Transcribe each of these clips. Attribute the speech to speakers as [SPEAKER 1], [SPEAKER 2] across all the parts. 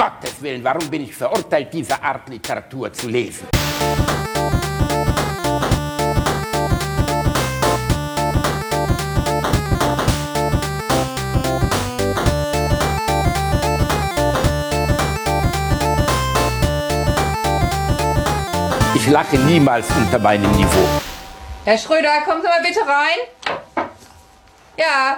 [SPEAKER 1] Gottes Willen, warum bin ich verurteilt, diese Art Literatur zu lesen? Ich lache niemals unter meinem Niveau.
[SPEAKER 2] Herr Schröder, kommen Sie mal bitte rein. Ja.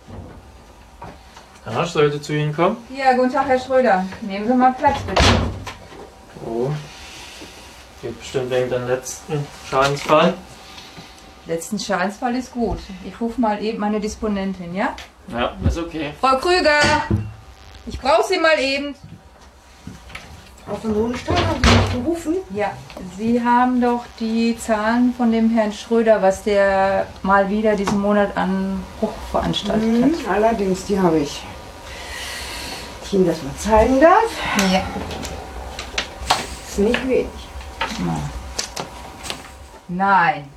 [SPEAKER 3] Ja, sollte zu Ihnen kommen?
[SPEAKER 2] Ja, guten Tag, Herr Schröder. Nehmen Sie mal Platz, bitte.
[SPEAKER 3] Oh. Geht bestimmt wegen dem letzten Schadensfall.
[SPEAKER 2] Letzten Schadensfall ist gut. Ich rufe mal eben meine Disponentin, ja?
[SPEAKER 3] Ja, ist okay.
[SPEAKER 2] Frau Krüger, ich brauche Sie mal eben.
[SPEAKER 4] Frau von Hohenstein, haben Sie mich gerufen?
[SPEAKER 2] Ja, Sie haben doch die Zahlen von dem Herrn Schröder, was der mal wieder diesen Monat an Bruch veranstaltet hat.
[SPEAKER 4] Allerdings, die habe ich. Ich Ihnen das mal zeigen darf.
[SPEAKER 2] Ja.
[SPEAKER 4] Ist nicht wenig.
[SPEAKER 2] Nein.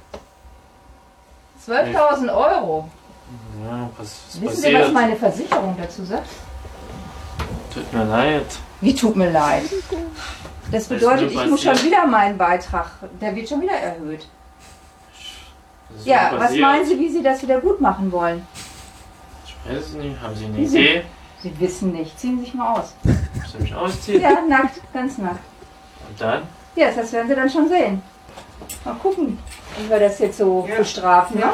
[SPEAKER 2] 12.000 Euro.
[SPEAKER 3] Ja, was
[SPEAKER 2] Wissen
[SPEAKER 3] passiert?
[SPEAKER 2] Sie, was meine Versicherung dazu sagt?
[SPEAKER 3] Tut mir leid.
[SPEAKER 2] Wie tut mir leid. Das bedeutet,
[SPEAKER 3] nur
[SPEAKER 2] ich muss schon
[SPEAKER 3] passiert.
[SPEAKER 2] wieder meinen Beitrag, der wird schon wieder erhöht.
[SPEAKER 3] Was ist
[SPEAKER 2] Ja,
[SPEAKER 3] nur
[SPEAKER 2] was
[SPEAKER 3] passiert?
[SPEAKER 2] meinen Sie, wie Sie das wieder gut machen wollen?
[SPEAKER 3] Ich weiß es nicht. Haben Sie eine
[SPEAKER 2] Wieso?
[SPEAKER 3] Idee?
[SPEAKER 2] Sie wissen nicht. Ziehen Sie sich mal aus.
[SPEAKER 3] Muss ich mich ausziehen?
[SPEAKER 2] Ja, nackt, ganz nackt.
[SPEAKER 3] Und dann?
[SPEAKER 2] Ja, das werden Sie dann schon sehen. Mal gucken, wie wir das jetzt so bestrafen, ja?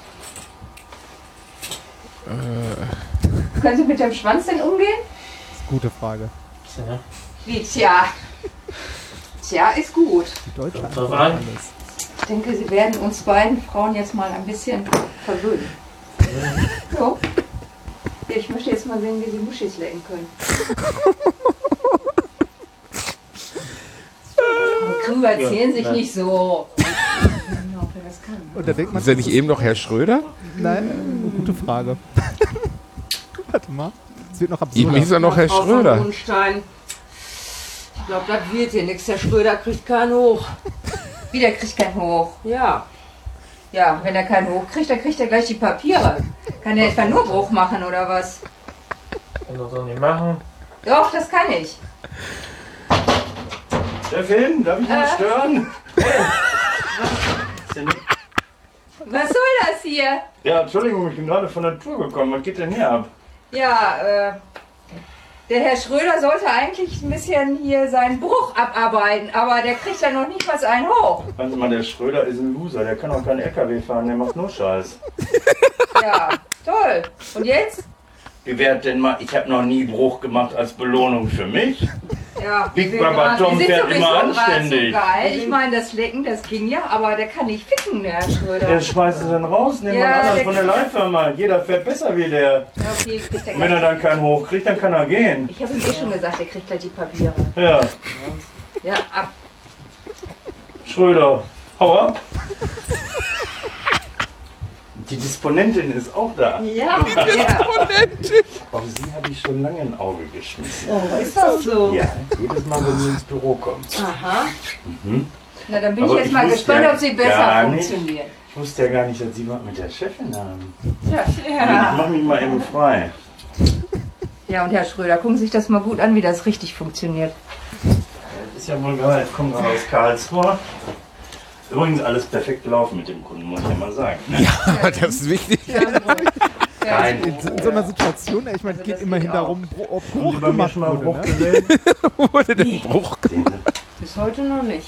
[SPEAKER 2] Können Sie mit dem Schwanz denn umgehen?
[SPEAKER 5] Gute Frage.
[SPEAKER 3] Ja.
[SPEAKER 2] Wie, tja. Tja, ist gut.
[SPEAKER 5] Die deutsche
[SPEAKER 3] Kommt
[SPEAKER 5] Antwort
[SPEAKER 3] drauf an.
[SPEAKER 5] alles.
[SPEAKER 2] Ich denke, Sie werden uns beiden Frauen jetzt mal ein bisschen verwöhnen. So. Ich möchte jetzt mal sehen, wie Sie Muschis lecken können. Frau Krüger, erzählen sich nicht so. Das kann.
[SPEAKER 5] Und da denkt man,
[SPEAKER 6] Ist er nicht eben noch Herr Schröder?
[SPEAKER 5] nein, gute Frage. Warte mal. Es wird noch
[SPEAKER 6] Eben
[SPEAKER 5] absurder.
[SPEAKER 6] hieß er noch Herr
[SPEAKER 4] Frau von
[SPEAKER 6] Schröder.
[SPEAKER 4] Hohenstein. Ich glaube, das wird hier nichts. Der Schröder kriegt keinen hoch.
[SPEAKER 2] Wieder kriegt kein Hoch.
[SPEAKER 4] Ja.
[SPEAKER 2] Ja, wenn er keinen Hoch kriegt, dann kriegt er gleich die Papiere. Kann er etwa nur Bruch machen oder was?
[SPEAKER 3] Kann das doch nicht machen.
[SPEAKER 2] Doch, das kann ich.
[SPEAKER 7] Chefin, darf ich mal stören?
[SPEAKER 3] Ist ja nicht-
[SPEAKER 2] Was soll das hier?
[SPEAKER 7] Ja, Entschuldigung, ich bin gerade von der Tour gekommen. Was geht denn hier ab?
[SPEAKER 2] Ja, der Herr Schröder sollte eigentlich ein bisschen hier seinen Bruch abarbeiten, aber der kriegt ja noch nicht was einen hoch.
[SPEAKER 7] Warte mal, der Schröder ist ein Loser. Der kann auch keinen LKW fahren, der macht nur Scheiß.
[SPEAKER 2] Ja, toll. Und jetzt?
[SPEAKER 7] Wie wäre denn mal, ich habe noch nie Bruch gemacht als Belohnung für mich.
[SPEAKER 2] Ja,
[SPEAKER 7] Big
[SPEAKER 2] wir
[SPEAKER 7] Baba Tom
[SPEAKER 2] sind
[SPEAKER 7] fährt
[SPEAKER 2] sowieso
[SPEAKER 7] immer
[SPEAKER 2] gerade
[SPEAKER 7] anständig.
[SPEAKER 2] So geil. Ich meine, das Lecken, das ging ja, aber der kann nicht ficken, der Herr Schröder.
[SPEAKER 7] Der schmeißt es dann raus, nehmen wir
[SPEAKER 2] Ja,
[SPEAKER 7] einen anderen
[SPEAKER 2] der
[SPEAKER 7] von der Leihfirma. Jeder fährt besser wie der.
[SPEAKER 2] Ja, okay, kriegt er
[SPEAKER 7] Und wenn er
[SPEAKER 2] gleich.
[SPEAKER 7] dann keinen hoch kriegt, dann kann er gehen.
[SPEAKER 2] Ich habe ihm schon gesagt, er kriegt gleich die Papiere.
[SPEAKER 7] Ja,
[SPEAKER 2] Ja, ab.
[SPEAKER 7] Schröder, hau ab. Die Disponentin ist auch da.
[SPEAKER 2] Ja, ja.
[SPEAKER 7] Auf sie habe ich schon lange ein Auge geschmissen.
[SPEAKER 4] Oh, ist das so?
[SPEAKER 7] Ja, jedes Mal, wenn sie ins Büro kommt.
[SPEAKER 4] Aha.
[SPEAKER 2] Na, dann bin
[SPEAKER 7] Aber
[SPEAKER 2] ich jetzt
[SPEAKER 7] ich
[SPEAKER 2] mal
[SPEAKER 7] wusste
[SPEAKER 2] gespannt,
[SPEAKER 7] ja
[SPEAKER 2] ob sie besser
[SPEAKER 7] gar nicht.
[SPEAKER 2] funktionieren.
[SPEAKER 7] Ich wusste ja gar nicht, dass Sie was mit der Chefin haben.
[SPEAKER 2] Ja.
[SPEAKER 7] Ich mach mich mal eben frei.
[SPEAKER 2] Ja, und Herr Schröder, gucken Sie sich das mal gut an, wie das richtig funktioniert.
[SPEAKER 7] Das ist ja wohl geil. Ich komme gerade aus Karlsruhe. Übrigens alles perfekt gelaufen mit dem Kunden, muss ich ja mal sagen. Ne?
[SPEAKER 6] Ja, das ist wichtig.
[SPEAKER 7] Kein
[SPEAKER 5] In so einer Situation, ich meine, es geht
[SPEAKER 2] das
[SPEAKER 5] immerhin
[SPEAKER 2] geht auch.
[SPEAKER 5] darum, ob
[SPEAKER 7] Haben
[SPEAKER 5] Bruch
[SPEAKER 7] Sie bei mir
[SPEAKER 5] gemacht
[SPEAKER 7] schon mal einen Bruch
[SPEAKER 5] wurde. Ne?
[SPEAKER 7] gesehen?
[SPEAKER 6] Wurde der Bruch
[SPEAKER 7] Sehen Sie?
[SPEAKER 4] Bis heute noch nicht.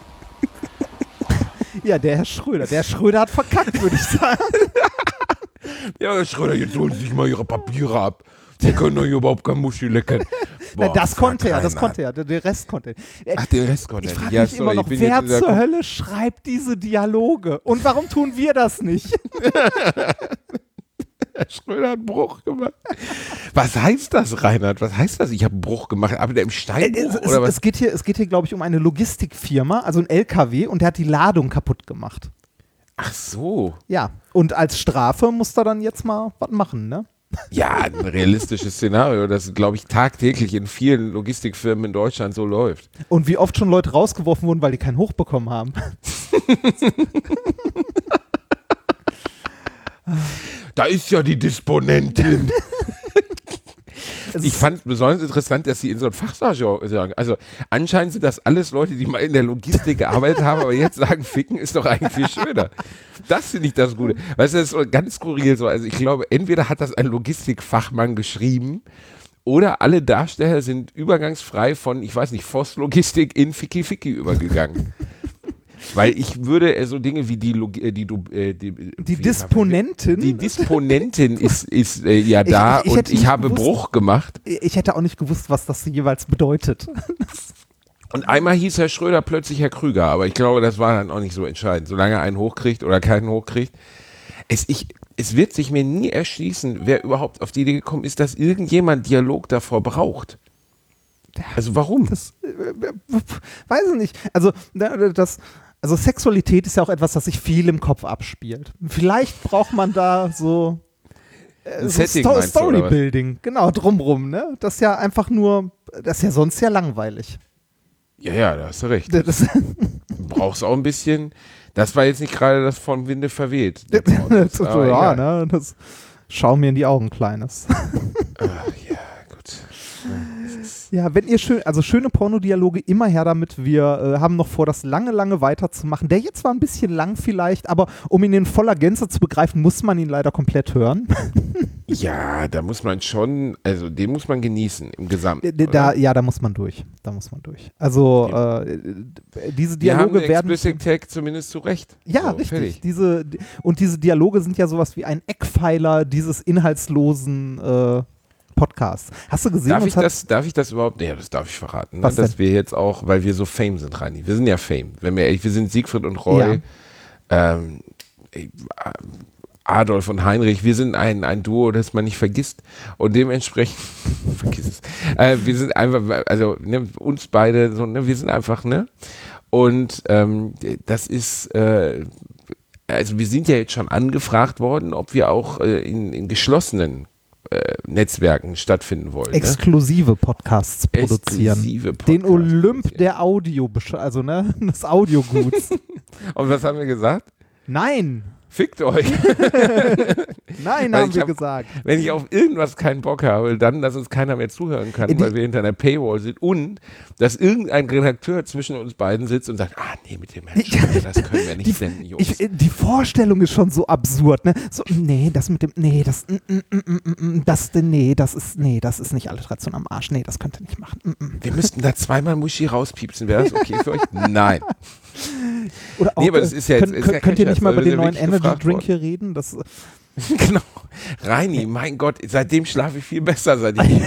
[SPEAKER 5] Ja, der Herr Schröder. Der Schröder hat verkackt, würde ich sagen.
[SPEAKER 6] Ja, Herr Schröder, jetzt holen Sie sich mal Ihre Papiere ab. Sie können doch hier überhaupt kein Muschi lecken.
[SPEAKER 5] Na, das konnte er, das
[SPEAKER 6] keiner.
[SPEAKER 5] konnte er. Der Rest konnte er.
[SPEAKER 6] Ach, den Rest konnte
[SPEAKER 5] Ich
[SPEAKER 6] er
[SPEAKER 5] frage
[SPEAKER 6] nicht. Ja,
[SPEAKER 5] mich immer
[SPEAKER 6] sorry,
[SPEAKER 5] noch,
[SPEAKER 6] ich bin
[SPEAKER 5] wer
[SPEAKER 6] jetzt in der
[SPEAKER 5] zur Hölle schreibt diese Dialoge? Und warum tun wir das nicht?
[SPEAKER 6] Herr Schröder hat einen Bruch gemacht. Was heißt das, Reinhard? Was heißt das? Ich habe einen Bruch gemacht. Aber der im Steinbruch, oder was?
[SPEAKER 5] Es geht hier, glaube ich, um eine Logistikfirma, also ein LKW, und der hat die Ladung kaputt gemacht.
[SPEAKER 6] Ach so.
[SPEAKER 5] Ja, und als Strafe muss er dann jetzt mal was machen, ne?
[SPEAKER 6] Ja, ein realistisches Szenario, das, glaube ich, tagtäglich in vielen Logistikfirmen in Deutschland so läuft.
[SPEAKER 5] Und wie oft schon Leute rausgeworfen wurden, weil die keinen Hoch bekommen haben.
[SPEAKER 6] Da ist ja die Disponentin. Ich fand besonders interessant, dass sie in so einem Fachjargon sagen. Also anscheinend sind das alles Leute, die mal in der Logistik gearbeitet haben, aber jetzt sagen, Ficken ist doch eigentlich viel schöner. Das finde ich das Gute. Weißt du, das ist so ganz skurril so. Also ich glaube, entweder hat das ein Logistikfachmann geschrieben oder alle Darsteller sind übergangsfrei von, ich weiß nicht, Voss-Logistik in Ficky Ficky übergegangen. Weil ich würde so Dinge wie die Disponentin. Die Disponentin ist ja da und ich habe gewusst, Bruch gemacht.
[SPEAKER 5] Ich hätte auch nicht gewusst, was das jeweils bedeutet.
[SPEAKER 6] Und einmal hieß Herr Schröder plötzlich Herr Krüger, aber ich glaube, das war dann auch nicht so entscheidend. Solange er einen hochkriegt oder keinen hochkriegt. Es wird sich mir nie erschließen, wer überhaupt auf die Idee gekommen ist, dass irgendjemand Dialog davor braucht. Also warum?
[SPEAKER 5] Das weiß ich nicht. Also Sexualität ist ja auch etwas, das sich viel im Kopf abspielt. Vielleicht braucht man da so, Storybuilding, genau, drumrum, ne? Das ist ja einfach nur, das ist ja sonst ja langweilig.
[SPEAKER 6] Ja, da hast du recht. Du brauchst auch ein bisschen, das war jetzt nicht gerade das vom Winde verweht.
[SPEAKER 5] Das schau mir in die Augen, Kleines.
[SPEAKER 6] Ja, gut.
[SPEAKER 5] Ja, wenn ihr schöne Pornodialoge, immer her damit. Wir haben noch vor, das lange weiterzumachen. Der jetzt war ein bisschen lang vielleicht, aber um ihn in voller Gänze zu begreifen, muss man ihn leider komplett hören.
[SPEAKER 6] Ja, da muss man schon, also den muss man genießen im Gesamten.
[SPEAKER 5] Da muss man durch. Also diese Dialoge werden...
[SPEAKER 6] Explicit Tag zumindest zu Recht.
[SPEAKER 5] Ja, so, richtig. Diese Dialoge sind ja sowas wie ein Eckpfeiler dieses inhaltslosen Podcast. Hast du gesehen?
[SPEAKER 6] Darf ich das überhaupt? Ja, das darf ich verraten. Ne? Dass wir jetzt auch, weil wir so Fame sind, Reini. Wir sind ja Fame. Wenn wir ehrlich, wir sind Siegfried und Roy, Adolf und Heinrich. Wir sind ein Duo, das man nicht vergisst. Und dementsprechend, vergiss es. Wir sind einfach, also uns beide, so, wir sind einfach, Und das ist, also wir sind ja jetzt schon angefragt worden, ob wir auch in geschlossenen Netzwerken stattfinden wollen.
[SPEAKER 5] Exklusive Podcasts produzieren. Den Olymp der Audio, also des Audioguts.
[SPEAKER 6] Und was haben wir gesagt?
[SPEAKER 5] Nein.
[SPEAKER 6] Fickt euch.
[SPEAKER 5] Nein, haben wir gesagt.
[SPEAKER 6] Wenn ich auf irgendwas keinen Bock habe, dann, dass uns keiner mehr zuhören kann, weil wir hinter einer Paywall sind und dass irgendein Redakteur zwischen uns beiden sitzt und sagt, mit dem Herrn Schröder, das können wir nicht senden, Jungs.
[SPEAKER 5] Die Vorstellung ist schon so absurd, ne? So, das ist nicht Alliteration am Arsch. Nee, das könnt ihr nicht machen.
[SPEAKER 6] Wir müssten da zweimal Muschi rauspiepsen. Wäre das okay für euch? Nein.
[SPEAKER 5] Oder auch,
[SPEAKER 6] aber das ist ja
[SPEAKER 5] könnt ihr nicht mal über den neuen Energy Drink hier reden?
[SPEAKER 6] Genau. Reini, mein Gott, seitdem schlafe ich viel besser, seit ich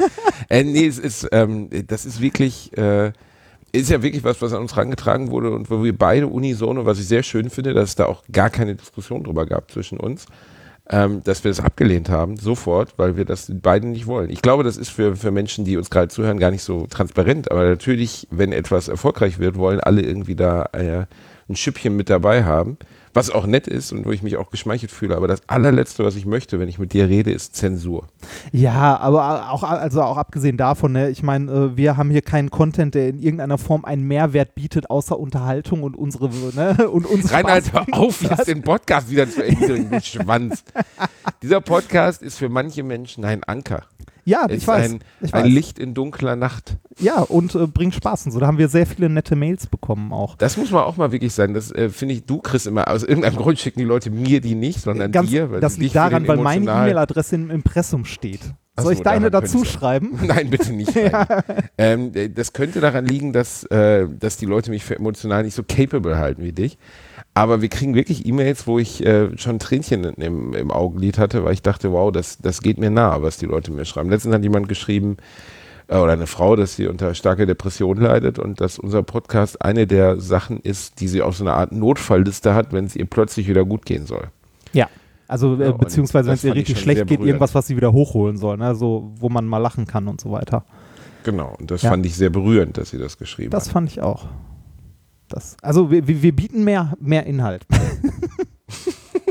[SPEAKER 6] das ist wirklich, ist ja wirklich was an uns herangetragen wurde und wo wir beide unisono, was ich sehr schön finde, dass es da auch gar keine Diskussion drüber gab zwischen uns, dass wir das abgelehnt haben, sofort, weil wir das beide nicht wollen. Ich glaube, das ist für Menschen, die uns gerade zuhören, gar nicht so transparent, aber natürlich, wenn etwas erfolgreich wird, wollen alle irgendwie da ein Schüppchen mit dabei haben, was auch nett ist und wo ich mich auch geschmeichelt fühle. Aber das allerletzte, was ich möchte, wenn ich mit dir rede, ist Zensur.
[SPEAKER 5] Ja, aber auch abgesehen davon, ne, ich meine, wir haben hier keinen Content, der in irgendeiner Form einen Mehrwert bietet, außer Unterhaltung und unsere
[SPEAKER 6] Reinhard, hör auf, jetzt den Podcast wieder zu Ende, du Schwanz. Dieser Podcast ist für manche Menschen ein Anker.
[SPEAKER 5] Ja, ich weiß.
[SPEAKER 6] Ein Licht in dunkler Nacht.
[SPEAKER 5] Ja, und bringt Spaß und so. Da haben wir sehr viele nette Mails bekommen auch.
[SPEAKER 6] Das muss man auch mal wirklich sagen. Das finde ich, du kriegst immer, aus irgendeinem Grund schicken die Leute mir die nicht, sondern dir. Weil
[SPEAKER 5] das liegt daran, weil meine E-Mail-Adresse im Impressum steht. Soll ich deine dazu schreiben?
[SPEAKER 6] Nein, bitte nicht. Das könnte daran liegen, dass die Leute mich für emotional nicht so capable halten wie dich. Aber wir kriegen wirklich E-Mails, wo ich schon Tränchen im Augenlid hatte, weil ich dachte, wow, das geht mir nah, was die Leute mir schreiben. Letztens hat jemand geschrieben, oder eine Frau, dass sie unter starker Depression leidet und dass unser Podcast eine der Sachen ist, die sie auf so eine Art Notfallliste hat, wenn es ihr plötzlich wieder gut gehen soll.
[SPEAKER 5] Ja. Also beziehungsweise wenn es ihr richtig schlecht geht, irgendwas, was sie wieder hochholen soll, ne? So, wo man mal lachen kann und so weiter.
[SPEAKER 6] Genau, und das fand ich sehr berührend, dass sie das geschrieben hat.
[SPEAKER 5] Das fand ich auch. Also wir bieten mehr Inhalt.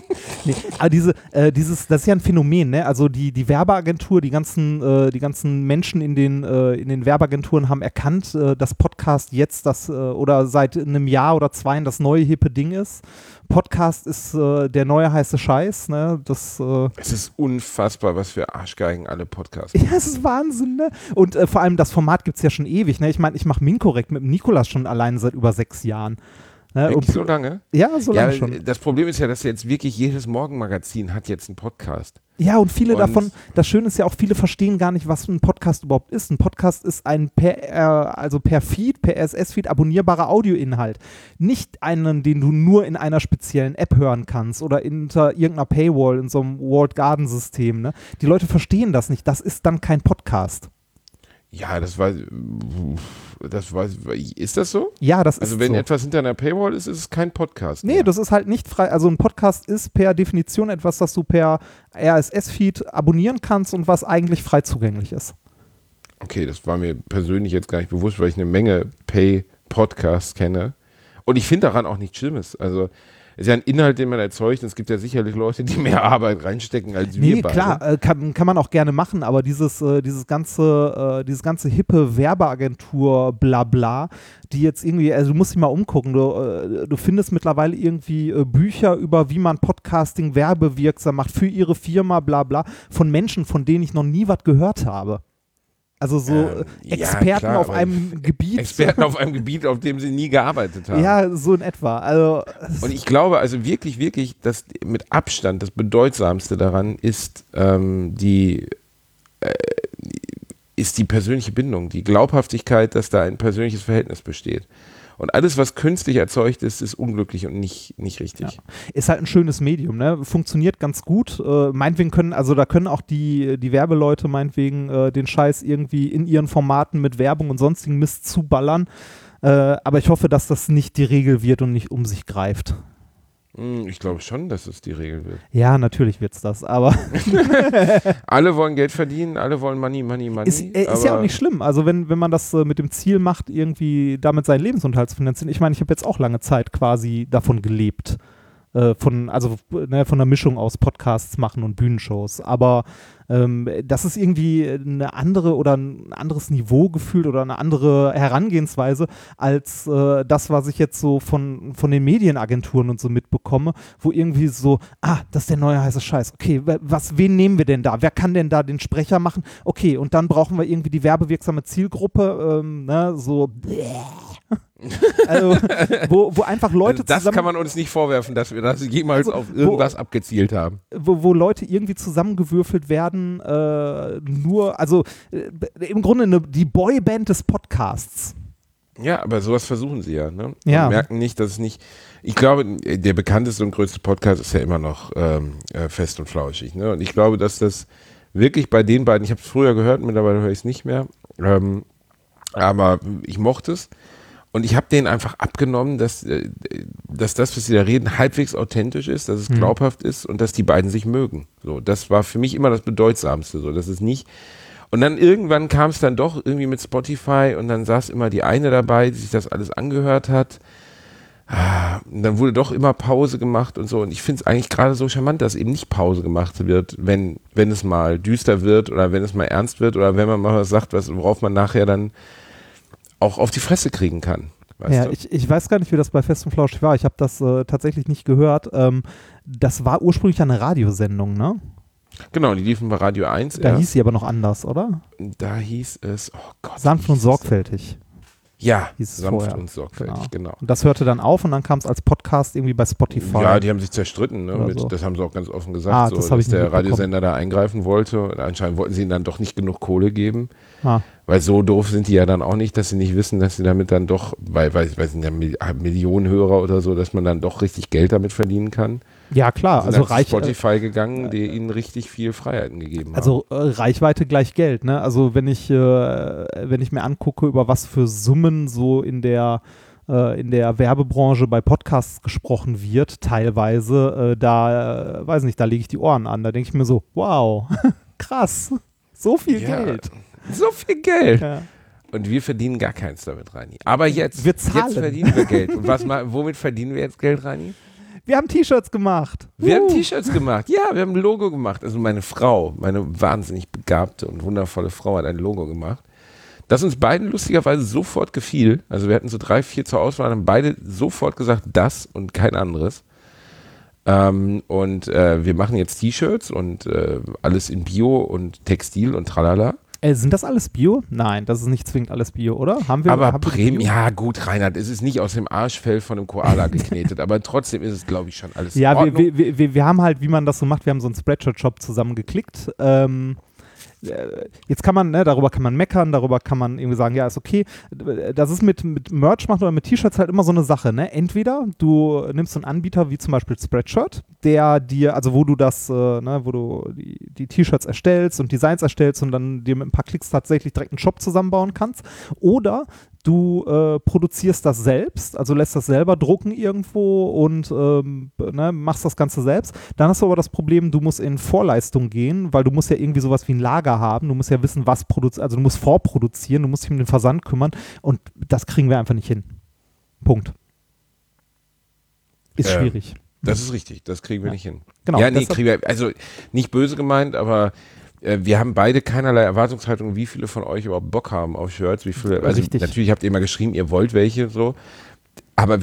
[SPEAKER 5] Nee, aber das ist ja ein Phänomen, ne? Also die Werbeagentur, die ganzen Menschen in den Werbeagenturen haben erkannt, dass Podcast jetzt oder seit einem Jahr oder zwei das neue hippe Ding ist. Podcast ist der neue heiße Scheiß, ne?
[SPEAKER 6] Es ist unfassbar, was für Arschgeigen alle Podcasts
[SPEAKER 5] Ja, es ist Wahnsinn, ne? Und vor allem das Format gibt es ja schon ewig, ne? Ich meine, ich mache Minkorrekt mit dem Nikolas schon allein seit über 6 Jahren. Ne?
[SPEAKER 6] Wirklich so lange?
[SPEAKER 5] Ja, so lange schon.
[SPEAKER 6] Das Problem ist ja, dass jetzt wirklich jedes Morgenmagazin hat jetzt einen Podcast.
[SPEAKER 5] Ja, und viele davon, das Schöne ist ja auch, viele verstehen gar nicht, was ein Podcast überhaupt ist. Ein Podcast ist ein per Feed, per RSS-Feed abonnierbarer Audioinhalt. Nicht einen, den du nur in einer speziellen App hören kannst oder hinter irgendeiner Paywall in so einem Walled Garden-System. Ne? Die Leute verstehen das nicht. Das ist dann kein Podcast.
[SPEAKER 6] Ja, ist das so?
[SPEAKER 5] Ja, das ist so.
[SPEAKER 6] Also wenn etwas hinter einer Paywall ist, ist es kein Podcast.
[SPEAKER 5] Nee, das ist halt nicht frei. Also ein Podcast ist per Definition etwas, das du per RSS-Feed abonnieren kannst und was eigentlich frei zugänglich ist.
[SPEAKER 6] Okay, das war mir persönlich jetzt gar nicht bewusst, weil ich eine Menge Pay-Podcasts kenne. Und ich finde daran auch nichts Schlimmes. Also es ist ja ein Inhalt, den man erzeugt, und es gibt ja sicherlich Leute, die mehr Arbeit reinstecken als wir beide.
[SPEAKER 5] Klar, kann man auch gerne machen, aber dieses ganze hippe Werbeagentur-Blabla, die jetzt irgendwie, also du musst dich mal umgucken, du findest mittlerweile irgendwie Bücher über, wie man Podcasting werbewirksam macht für ihre Firma, bla bla, von Menschen, von denen ich noch nie was gehört habe. Also so Experten auf einem Gebiet.
[SPEAKER 6] Experten auf einem Gebiet, auf dem sie nie gearbeitet haben.
[SPEAKER 5] Ja, so in etwa. Also,
[SPEAKER 6] und ich glaube also wirklich, dass mit Abstand das Bedeutsamste daran ist die persönliche Bindung, die Glaubhaftigkeit, dass da ein persönliches Verhältnis besteht. Und alles, was künstlich erzeugt ist, ist unglücklich und nicht richtig. Ja.
[SPEAKER 5] Ist halt ein schönes Medium, ne? Funktioniert ganz gut. Meinetwegen können auch die Werbeleute meinetwegen den Scheiß irgendwie in ihren Formaten mit Werbung und sonstigen Mist zuballern. Aber ich hoffe, dass das nicht die Regel wird und nicht um sich greift.
[SPEAKER 6] Ich glaube schon, dass es die Regel wird.
[SPEAKER 5] Ja, natürlich wird es das, aber
[SPEAKER 6] alle wollen Geld verdienen, alle wollen Money.
[SPEAKER 5] Ist ja auch nicht schlimm. Also wenn man das mit dem Ziel macht, irgendwie damit seinen Lebensunterhalt zu finanzieren. Ich meine, ich habe jetzt auch lange Zeit quasi davon gelebt. Von der Mischung aus Podcasts machen und Bühnenshows. Aber das ist irgendwie eine andere oder ein anderes Niveau gefühlt oder eine andere Herangehensweise als das, was ich jetzt so von den Medienagenturen und so mitbekomme, wo irgendwie so, das ist der neue heiße Scheiß. Okay, wen nehmen wir denn da? Wer kann denn da den Sprecher machen? Okay, und dann brauchen wir irgendwie die werbewirksame Zielgruppe, also, wo einfach Leute
[SPEAKER 6] das kann man uns nicht vorwerfen, dass wir das jemals auf irgendwas abgezielt haben.
[SPEAKER 5] Wo Leute irgendwie zusammengewürfelt werden, im Grunde die Boyband des Podcasts.
[SPEAKER 6] Ja, aber sowas versuchen sie ja, ne?
[SPEAKER 5] Ja.
[SPEAKER 6] Und merken nicht, dass es nicht, ich glaube, der bekannteste und größte Podcast ist ja immer noch Fest und Flauschig, ne? Und ich glaube, dass das wirklich bei den beiden, ich habe es früher gehört, mittlerweile höre ich es nicht mehr, aber ich mochte es. Und ich habe denen einfach abgenommen, dass das, was sie da reden, halbwegs authentisch ist, dass es glaubhaft ist und dass die beiden sich mögen. So, das war für mich immer das Bedeutsamste. So, dass es nicht. Und dann irgendwann kam es dann doch irgendwie mit Spotify und dann saß immer die eine dabei, die sich das alles angehört hat. Und dann wurde doch immer Pause gemacht und so. Und ich finde es eigentlich gerade so charmant, dass eben nicht Pause gemacht wird, wenn es mal düster wird oder wenn es mal ernst wird oder wenn man mal was sagt, worauf man nachher dann auch auf die Fresse kriegen kann.
[SPEAKER 5] Ja, ich weiß gar nicht, wie das bei Fest und Flauschig war. Ich habe das tatsächlich nicht gehört. Das war ursprünglich eine Radiosendung, ne?
[SPEAKER 6] Genau, die liefen bei Radio 1.
[SPEAKER 5] Da hieß sie aber noch anders, oder?
[SPEAKER 6] Da hieß es, oh Gott.
[SPEAKER 5] Sanft und sorgfältig.
[SPEAKER 6] Ja,
[SPEAKER 5] hieß es
[SPEAKER 6] sanft
[SPEAKER 5] vorher.
[SPEAKER 6] Und sorgfältig, genau.
[SPEAKER 5] Und das hörte dann auf und dann kam es als Podcast irgendwie bei Spotify.
[SPEAKER 6] Ja, die haben sich zerstritten, ne?
[SPEAKER 5] So.
[SPEAKER 6] Das haben sie auch ganz offen gesagt,
[SPEAKER 5] das
[SPEAKER 6] dass der Radiosender da eingreifen wollte. Und anscheinend wollten sie ihnen dann doch nicht genug Kohle geben. Weil so doof sind die ja dann auch nicht, dass sie nicht wissen, dass sie damit dann doch, weil sind ja Millionen Hörer oder so, dass man dann doch richtig Geld damit verdienen kann.
[SPEAKER 5] Ja, klar. Also
[SPEAKER 6] Spotify gegangen, die ihnen richtig viel Freiheiten gegeben haben.
[SPEAKER 5] Also Reichweite gleich Geld, ne? Also wenn ich mir angucke, über was für Summen so in der Werbebranche bei Podcasts gesprochen wird, teilweise, da lege ich die Ohren an. Da denke ich mir so, wow, krass, so viel Geld.
[SPEAKER 6] So viel Geld.
[SPEAKER 5] Ja.
[SPEAKER 6] Und wir verdienen gar keins damit, Rani. Aber jetzt
[SPEAKER 5] verdienen
[SPEAKER 6] wir Geld. Und womit verdienen wir jetzt Geld, Rani?
[SPEAKER 5] Wir haben T-Shirts gemacht.
[SPEAKER 6] Wir haben T-Shirts gemacht. Ja, wir haben ein Logo gemacht. Also meine Frau, meine wahnsinnig begabte und wundervolle Frau hat ein Logo gemacht, das uns beiden lustigerweise sofort gefiel. Also wir hatten so 3, 4 zur Auswahl, haben beide sofort gesagt, das und kein anderes. Wir machen jetzt T-Shirts und alles in Bio und Textil und tralala.
[SPEAKER 5] Sind das alles Bio? Nein, das ist nicht zwingend alles Bio, oder? Haben wir
[SPEAKER 6] Premium, ja gut, Reinhard, es ist nicht aus dem Arschfell von einem Koala geknetet, aber trotzdem ist es, glaube ich, schon alles in Ordnung.
[SPEAKER 5] Wir haben halt, wie man das so macht, wir haben so einen Spreadshirt-Shop zusammengeklickt. Jetzt kann man, darüber kann man meckern, darüber kann man irgendwie sagen, ja, ist okay. Das ist mit Merch machen oder mit T-Shirts halt immer so eine Sache, ne? Entweder du nimmst so einen Anbieter wie zum Beispiel Spreadshirt, der dir, also wo du das, wo du die T-Shirts erstellst und Designs erstellst und dann dir mit ein paar Klicks tatsächlich direkt einen Shop zusammenbauen kannst. Oder du produzierst das selbst, also lässt das selber drucken irgendwo und machst das Ganze selbst. Dann hast du aber das Problem, du musst in Vorleistung gehen, weil du musst ja irgendwie sowas wie ein Lager haben. Du musst ja wissen, was also du musst vorproduzieren, du musst dich um den Versand kümmern und das kriegen wir einfach nicht hin. Punkt. Ist schwierig.
[SPEAKER 6] Das ist richtig, das kriegen wir nicht hin.
[SPEAKER 5] Genau.
[SPEAKER 6] Ja, nee, kriegen wir, also nicht böse gemeint, aber wir haben beide keinerlei Erwartungshaltung, wie viele von euch überhaupt Bock haben auf Shirts, wie viele, also
[SPEAKER 5] Richtig.
[SPEAKER 6] Natürlich habt ihr immer geschrieben, ihr wollt welche, so, aber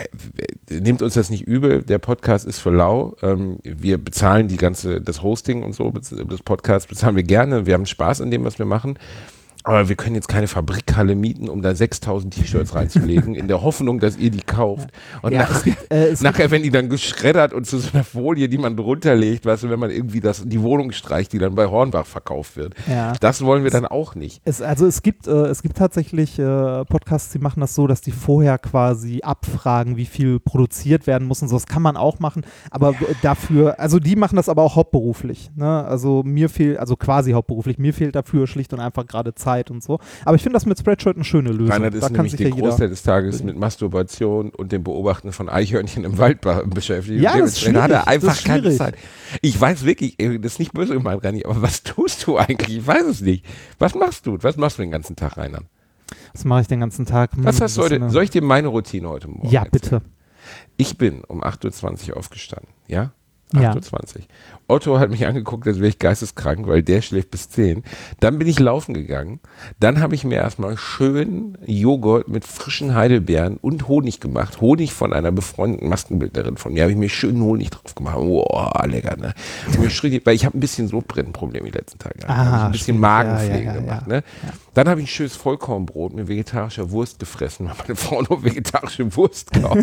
[SPEAKER 6] nehmt uns das nicht übel, der Podcast ist für lau, wir bezahlen das Hosting und so, das Podcast bezahlen wir gerne, wir haben Spaß an dem, was wir machen. Aber wir können jetzt keine Fabrikhalle mieten, um da 6.000 T-Shirts reinzulegen, in der Hoffnung, dass ihr die kauft. Und nachher, wenn die dann geschreddert und zu so einer Folie, die man drunter legt, weißt du, wenn man irgendwie die Wohnung streicht, die dann bei Hornbach verkauft wird. Ja. Das wollen wir dann auch nicht.
[SPEAKER 5] Es gibt tatsächlich Podcasts, die machen das so, dass die vorher quasi abfragen, wie viel produziert werden muss und so. Das kann man auch machen, aber dafür, also die machen das aber auch hauptberuflich. Ne? Also quasi hauptberuflich. Mir fehlt dafür schlicht und einfach gerade Zeit und so. Aber ich finde das mit Spreadshirt eine schöne Lösung.
[SPEAKER 6] Reinhard ist nämlich den Großteil des Tages mit Masturbation und dem Beobachten von Eichhörnchen im Wald beschäftigt.
[SPEAKER 5] Ja, das ist schwierig.
[SPEAKER 6] Hat er einfach keine Zeit. Ich weiß wirklich, das ist nicht böse gemeint, Reini, aber was tust du eigentlich? Ich weiß es nicht. Was machst du? Was machst du den ganzen Tag, Reinhard?
[SPEAKER 5] Was mache ich den ganzen Tag?
[SPEAKER 6] Was hast du heute? Soll ich dir meine Routine heute Morgen
[SPEAKER 5] Ja,
[SPEAKER 6] erzählen?
[SPEAKER 5] bitte.
[SPEAKER 6] Ich bin um 8.20 Uhr aufgestanden, ja? 8.20 Uhr. Otto hat mich angeguckt, als wäre ich geisteskrank, weil der schläft bis 10. Dann bin ich laufen gegangen. Dann habe ich mir erstmal schön Joghurt mit frischen Heidelbeeren und Honig gemacht. Honig von einer befreundeten Maskenbildnerin von mir. Habe ich mir schön Honig drauf gemacht. Boah, lecker, ne? Weil ich habe ein bisschen Sodbrennenprobleme die letzten Tage. Habe ich ein bisschen Magenpflege gemacht, ne? Ja. Dann habe ich ein schönes Vollkornbrot mit vegetarischer Wurst gefressen, weil meine Frau nur vegetarische Wurst kauft.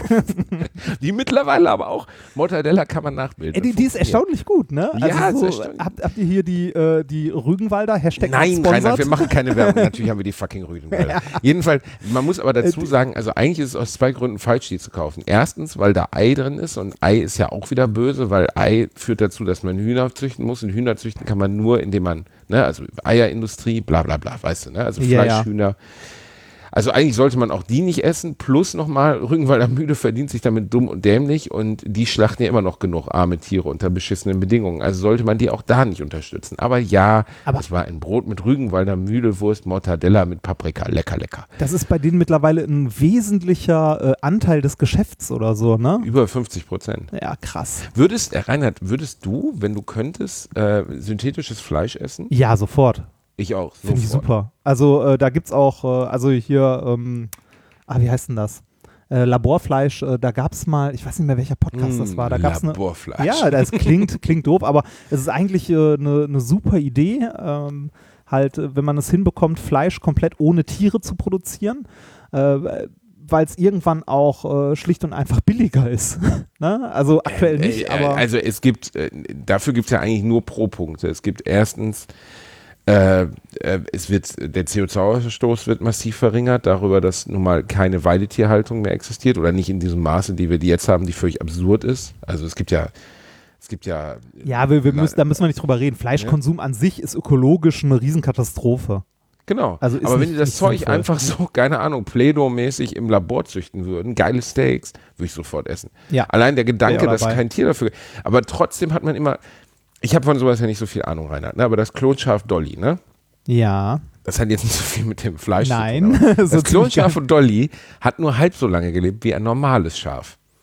[SPEAKER 6] Die mittlerweile aber auch, Mortadella kann man nachbilden.
[SPEAKER 5] Die ist erstaunlich gut, ne?
[SPEAKER 6] Ja,
[SPEAKER 5] also habt ihr hier die Rügenwalder Hashtag
[SPEAKER 6] Nein, Reinhard, wir machen keine Werbung. Natürlich haben wir die fucking Rügenwalder. Ja. Jedenfalls, man muss aber dazu sagen, also eigentlich ist es aus 2 Gründen falsch, die zu kaufen. Erstens, weil da Ei drin ist und Ei ist ja auch wieder böse, weil Ei führt dazu, dass man Hühner züchten muss und Hühner züchten kann man nur, indem man, ne, also Eierindustrie, bla bla bla, weißt du, ne? Also Fleischhühner. Ja. Also eigentlich sollte man auch die nicht essen, plus nochmal, Rügenwalder Mühle verdient sich damit dumm und dämlich und die schlachten ja immer noch genug arme Tiere unter beschissenen Bedingungen. Also sollte man die auch da nicht unterstützen. Aber es war ein Brot mit Rügenwalder Mühlewurst, Mortadella mit Paprika, lecker, lecker.
[SPEAKER 5] Das ist bei denen mittlerweile ein wesentlicher Anteil des Geschäfts oder so, ne?
[SPEAKER 6] Über 50%.
[SPEAKER 5] Ja, krass.
[SPEAKER 6] Reinhard, würdest du, wenn du könntest, synthetisches Fleisch essen?
[SPEAKER 5] Ja, sofort.
[SPEAKER 6] Ich auch.
[SPEAKER 5] Finde ich super. Also da gibt es auch, wie heißt denn das? Laborfleisch, da gab es mal, ich weiß nicht mehr, welcher Podcast das war. Da gab's
[SPEAKER 6] Laborfleisch.
[SPEAKER 5] Ja, das klingt doof, aber es ist eigentlich eine super Idee, wenn man es hinbekommt, Fleisch komplett ohne Tiere zu produzieren, weil es irgendwann auch schlicht und einfach billiger ist. Ne? Also aktuell nicht, aber...
[SPEAKER 6] Also dafür gibt es ja eigentlich nur Pro-Punkte. Es gibt erstens... der CO2-Ausstoß wird massiv verringert, darüber, dass nun mal keine Weidetierhaltung mehr existiert oder nicht in diesem Maße, die wir jetzt haben, die völlig absurd ist. Also es gibt ja.
[SPEAKER 5] Ja, da müssen wir nicht drüber reden. Fleischkonsum an sich ist ökologisch eine Riesenkatastrophe.
[SPEAKER 6] Genau. Also aber wenn die das Zeug sinnvoll. Einfach so, keine Ahnung, Play-Doh-mäßig im Labor züchten würden, geile Steaks, würde ich sofort essen. Ja. Allein der Gedanke, dass kein Tier dafür. Aber trotzdem hat man immer. Ich habe von sowas ja nicht so viel Ahnung, Reinhard, ne? Aber das Klonschaf Dolly, ne?
[SPEAKER 5] Ja.
[SPEAKER 6] Das hat jetzt nicht so viel mit dem Fleisch zu tun.
[SPEAKER 5] Nein.
[SPEAKER 6] Das Klonschaf von Dolly hat nur halb so lange gelebt wie ein normales Schaf.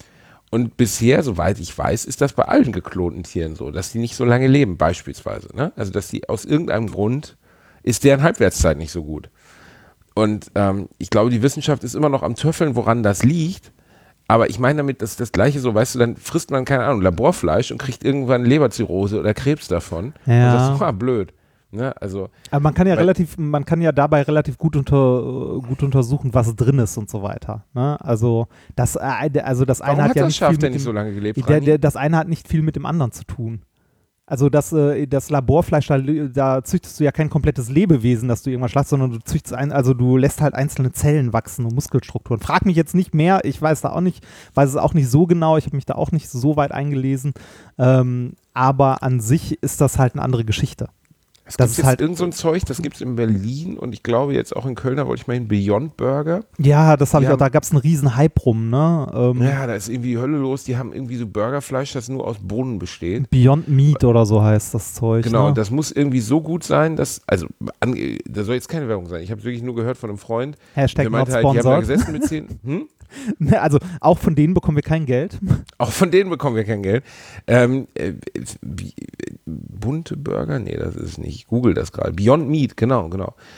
[SPEAKER 6] Und bisher, soweit ich weiß, ist das bei allen geklonten Tieren so, dass die nicht so lange leben, beispielsweise. Ne? Also, dass die aus irgendeinem Grund ist deren Halbwertszeit nicht so gut. Und ich glaube, die Wissenschaft ist immer noch am Töffeln, woran das liegt. Aber ich meine damit, dass das Gleiche so, weißt du, dann frisst man, keine Ahnung, Laborfleisch und kriegt irgendwann Leberzirrhose oder Krebs davon.
[SPEAKER 5] Ja.
[SPEAKER 6] Und das ist doch blöd. Ne? Also,
[SPEAKER 5] Aber man kann ja dabei relativ gut untersuchen, was drin ist und so weiter. Ne? Also das eine
[SPEAKER 6] warum
[SPEAKER 5] hat
[SPEAKER 6] hat
[SPEAKER 5] ja
[SPEAKER 6] das
[SPEAKER 5] nicht
[SPEAKER 6] Schaf
[SPEAKER 5] viel
[SPEAKER 6] denn
[SPEAKER 5] mit
[SPEAKER 6] nicht so lange gelebt?
[SPEAKER 5] das eine hat nicht viel mit dem anderen zu tun. Also das Laborfleisch, da züchtest du ja kein komplettes Lebewesen, das du irgendwann schlachtest, sondern du lässt halt einzelne Zellen wachsen und Muskelstrukturen. Frag mich jetzt nicht mehr, ich weiß es auch nicht so genau, ich habe mich da auch nicht so weit eingelesen, aber an sich ist das halt eine andere Geschichte.
[SPEAKER 6] Es
[SPEAKER 5] Das
[SPEAKER 6] gibt
[SPEAKER 5] ist
[SPEAKER 6] jetzt
[SPEAKER 5] halt
[SPEAKER 6] irgend so ein Zeug, das gibt es in Berlin und ich glaube jetzt auch in Köln, da wollte ich mal hin, Beyond Burger.
[SPEAKER 5] Ja, das habe ich
[SPEAKER 6] Die
[SPEAKER 5] auch, da gab es einen riesen Hype rum, ne?
[SPEAKER 6] Ja, da ist irgendwie Hölle los, die haben irgendwie so Burgerfleisch, das nur aus Bohnen besteht.
[SPEAKER 5] Beyond Meat oder so heißt das Zeug.
[SPEAKER 6] Genau,
[SPEAKER 5] ne?
[SPEAKER 6] und das muss irgendwie so gut sein, dass, da soll jetzt keine Werbung sein, ich habe wirklich nur gehört von einem Freund,
[SPEAKER 5] Hashtag
[SPEAKER 6] der meinte
[SPEAKER 5] not
[SPEAKER 6] halt, die haben da
[SPEAKER 5] sponsored.
[SPEAKER 6] gesessen mit 10,
[SPEAKER 5] Also auch von denen bekommen wir kein Geld.
[SPEAKER 6] Auch von denen bekommen wir kein Geld. Bunte Burger? Nee, das ist nicht. Google das gerade. Beyond Meat, genau.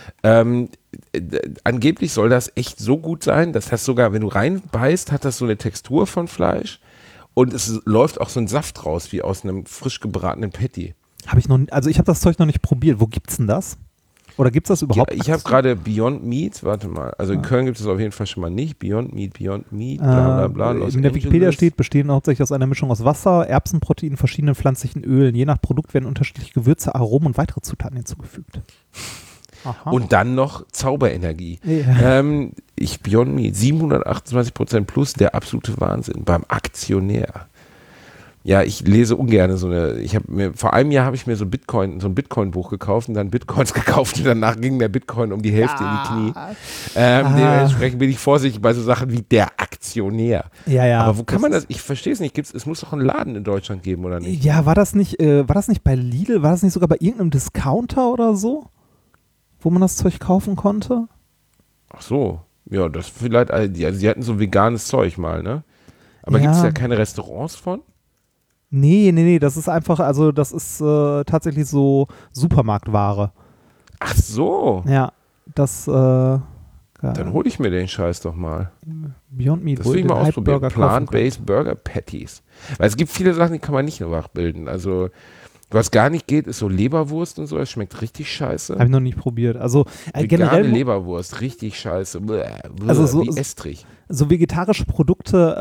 [SPEAKER 6] Angeblich soll das echt so gut sein, dass das sogar, wenn du reinbeißt, hat das so eine Textur von Fleisch und es läuft auch so ein Saft raus, wie aus einem frisch gebratenen Patty.
[SPEAKER 5] Ich habe das Zeug noch nicht probiert. Wo gibt's denn das? Oder gibt es das überhaupt?
[SPEAKER 6] Ja, ich habe gerade Beyond Meat, warte mal, also in Köln gibt es auf jeden Fall schon mal nicht. Beyond Meat, bla bla bla. Los
[SPEAKER 5] in der
[SPEAKER 6] Angeles.
[SPEAKER 5] Wikipedia steht, bestehen hauptsächlich aus einer Mischung aus Wasser, Erbsenproteinen, verschiedenen pflanzlichen Ölen. Je nach Produkt werden unterschiedliche Gewürze, Aromen und weitere Zutaten hinzugefügt. Aha.
[SPEAKER 6] Und dann noch Zauberenergie.
[SPEAKER 5] Ja.
[SPEAKER 6] Beyond Meat, 728% plus, der absolute Wahnsinn beim Aktionär. Ja, ich lese ungern vor einem Jahr habe ich mir so ein Bitcoin-Buch gekauft und dann Bitcoins gekauft und danach ging der Bitcoin um die Hälfte in die Knie. Dementsprechend bin ich vorsichtig bei so Sachen wie der Aktionär.
[SPEAKER 5] Ja.
[SPEAKER 6] Aber wo kann man das? Ich verstehe es nicht. Es muss doch einen Laden in Deutschland geben, oder nicht?
[SPEAKER 5] Ja, war das nicht bei Lidl? War das nicht sogar bei irgendeinem Discounter oder so? Wo man das Zeug kaufen konnte?
[SPEAKER 6] Ach so. Ja, das vielleicht, sie hatten so veganes Zeug mal, ne? Aber gibt es da keine Restaurants von?
[SPEAKER 5] Nee, das ist einfach, also das ist tatsächlich so Supermarktware.
[SPEAKER 6] Ach so.
[SPEAKER 5] Ja, das
[SPEAKER 6] Dann hole ich mir den Scheiß doch mal.
[SPEAKER 5] Beyond Meat,
[SPEAKER 6] das will ich mal ausprobieren.
[SPEAKER 5] Burger
[SPEAKER 6] Plant-based Burger Patties. Weil es gibt viele Sachen, die kann man nicht nur nachbilden. Also, was gar nicht geht, ist so Leberwurst und so. Das schmeckt richtig scheiße.
[SPEAKER 5] Habe ich noch nicht probiert. Also
[SPEAKER 6] Vegane
[SPEAKER 5] generell
[SPEAKER 6] Leberwurst, richtig scheiße.
[SPEAKER 5] Also so,
[SPEAKER 6] wie Estrich.
[SPEAKER 5] So vegetarische Produkte,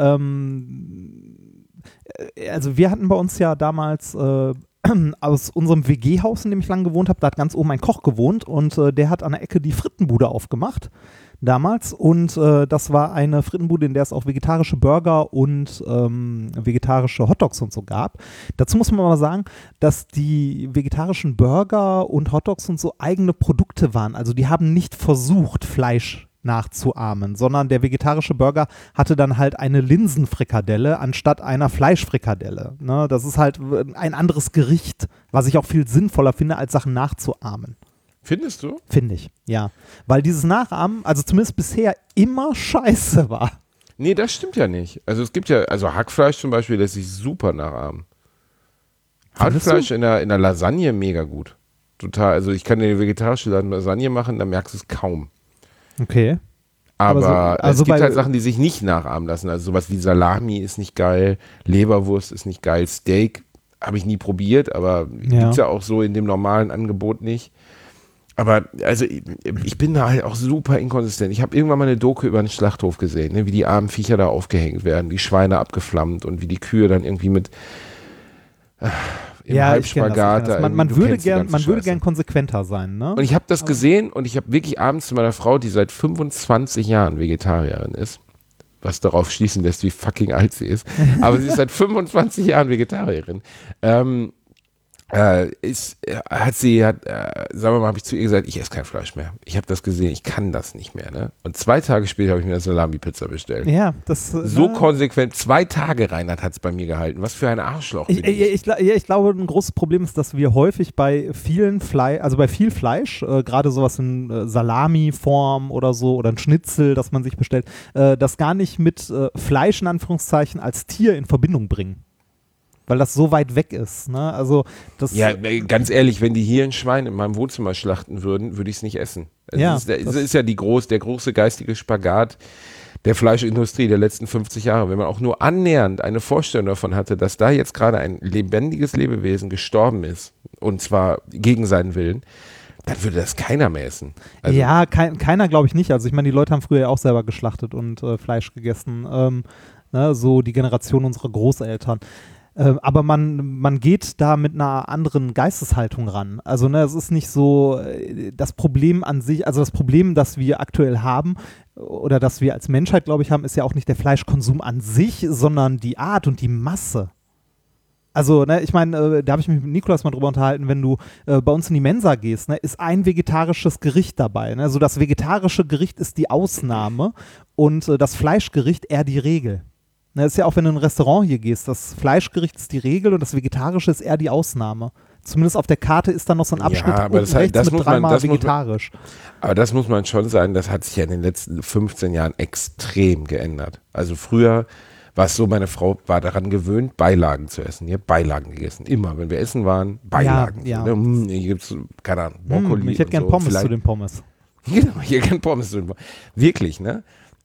[SPEAKER 5] also wir hatten bei uns ja damals aus unserem WG-Haus, in dem ich lange gewohnt habe, da hat ganz oben ein Koch gewohnt und der hat an der Ecke die Frittenbude aufgemacht damals und das war eine Frittenbude, in der es auch vegetarische Burger und vegetarische Hotdogs und so gab. Dazu muss man mal sagen, dass die vegetarischen Burger und Hotdogs und so eigene Produkte waren. Also die haben nicht versucht, Fleisch nachzuahmen, sondern der vegetarische Burger hatte dann halt eine Linsenfrikadelle anstatt einer Fleischfrikadelle. Ne? Das ist halt ein anderes Gericht, was ich auch viel sinnvoller finde, als Sachen nachzuahmen.
[SPEAKER 6] Findest du?
[SPEAKER 5] Finde ich, ja. Weil dieses Nachahmen, also zumindest bisher, immer scheiße war.
[SPEAKER 6] Nee, das stimmt ja nicht. Also es gibt ja, also Hackfleisch zum Beispiel lässt sich super nachahmen. Hackfleisch in der Lasagne mega gut. Total, also ich kann eine vegetarische Lasagne machen, da merkst du es kaum.
[SPEAKER 5] Okay.
[SPEAKER 6] Aber
[SPEAKER 5] also
[SPEAKER 6] es gibt halt Sachen, die sich nicht nachahmen lassen. Also sowas wie Salami ist nicht geil, Leberwurst ist nicht geil, Steak habe ich nie probiert, aber gibt es ja auch so in dem normalen Angebot nicht. Aber also ich bin da halt auch super inkonsistent. Ich habe irgendwann mal eine Doku über einen Schlachthof gesehen, ne, wie die armen Viecher da aufgehängt werden, die Schweine abgeflammt und wie die Kühe dann irgendwie mit im Halbspagat.
[SPEAKER 5] Man würde gern konsequenter sein, ne?
[SPEAKER 6] Und ich habe das gesehen und ich habe wirklich abends zu meiner Frau, die seit 25 Jahren Vegetarierin ist, was darauf schließen lässt, wie fucking alt sie ist, aber sie ist seit 25 Jahren Vegetarierin, sagen wir mal, habe ich zu ihr gesagt, ich esse kein Fleisch mehr. Ich habe das gesehen, ich kann das nicht mehr. Ne? Und 2 Tage später habe ich mir eine Salami-Pizza bestellt.
[SPEAKER 5] Ja, das
[SPEAKER 6] So konsequent, 2 Tage, Reinhard, hat es bei mir gehalten. Was für ein Arschloch bin
[SPEAKER 5] ich glaube, ein großes Problem ist, dass wir häufig bei viel Fleisch, gerade sowas in Salami-Form oder so, oder ein Schnitzel, das man sich bestellt, das gar nicht mit Fleisch in Anführungszeichen als Tier in Verbindung bringen. Weil das so weit weg ist. Ne? Also das
[SPEAKER 6] ja, ganz ehrlich, wenn die hier ein Schwein in meinem Wohnzimmer schlachten würden, würde ich es nicht essen. Das ist ja der große geistige Spagat der Fleischindustrie der letzten 50 Jahre. Wenn man auch nur annähernd eine Vorstellung davon hatte, dass da jetzt gerade ein lebendiges Lebewesen gestorben ist, und zwar gegen seinen Willen, dann würde das keiner mehr essen. Also
[SPEAKER 5] ja, keiner glaube ich nicht. Also ich meine, die Leute haben früher ja auch selber geschlachtet und Fleisch gegessen. So die Generation unserer Großeltern. Aber man geht da mit einer anderen Geisteshaltung ran. Also es ist nicht so das Problem an sich, also das Problem, das wir aktuell haben oder das wir als Menschheit, glaube ich, haben, ist ja auch nicht der Fleischkonsum an sich, sondern die Art und die Masse. Also, ich meine, da habe ich mich mit Nikolas mal drüber unterhalten, wenn du bei uns in die Mensa gehst, ist ein vegetarisches Gericht dabei. Also das vegetarische Gericht ist die Ausnahme und das Fleischgericht eher die Regel. Das ist ja auch, wenn du in ein Restaurant hier gehst, das Fleischgericht ist die Regel und das Vegetarische ist eher die Ausnahme. Zumindest auf der Karte ist dann noch so ein Abschnitt
[SPEAKER 6] aber
[SPEAKER 5] unten rechts mit 3-mal vegetarisch.
[SPEAKER 6] Aber das muss man schon sagen, das hat sich ja in den letzten 15 Jahren extrem geändert. Also früher war es so, meine Frau war daran gewöhnt, Beilagen zu essen. Die hat Beilagen gegessen. Immer, wenn wir essen waren, Beilagen.
[SPEAKER 5] Ja.
[SPEAKER 6] Hier gibt es, keine Ahnung, Brokkoli.
[SPEAKER 5] Ich hätte gern Pommes zu den Pommes.
[SPEAKER 6] Genau, ich hätte gern Pommes zu den Pommes. Wirklich, ne?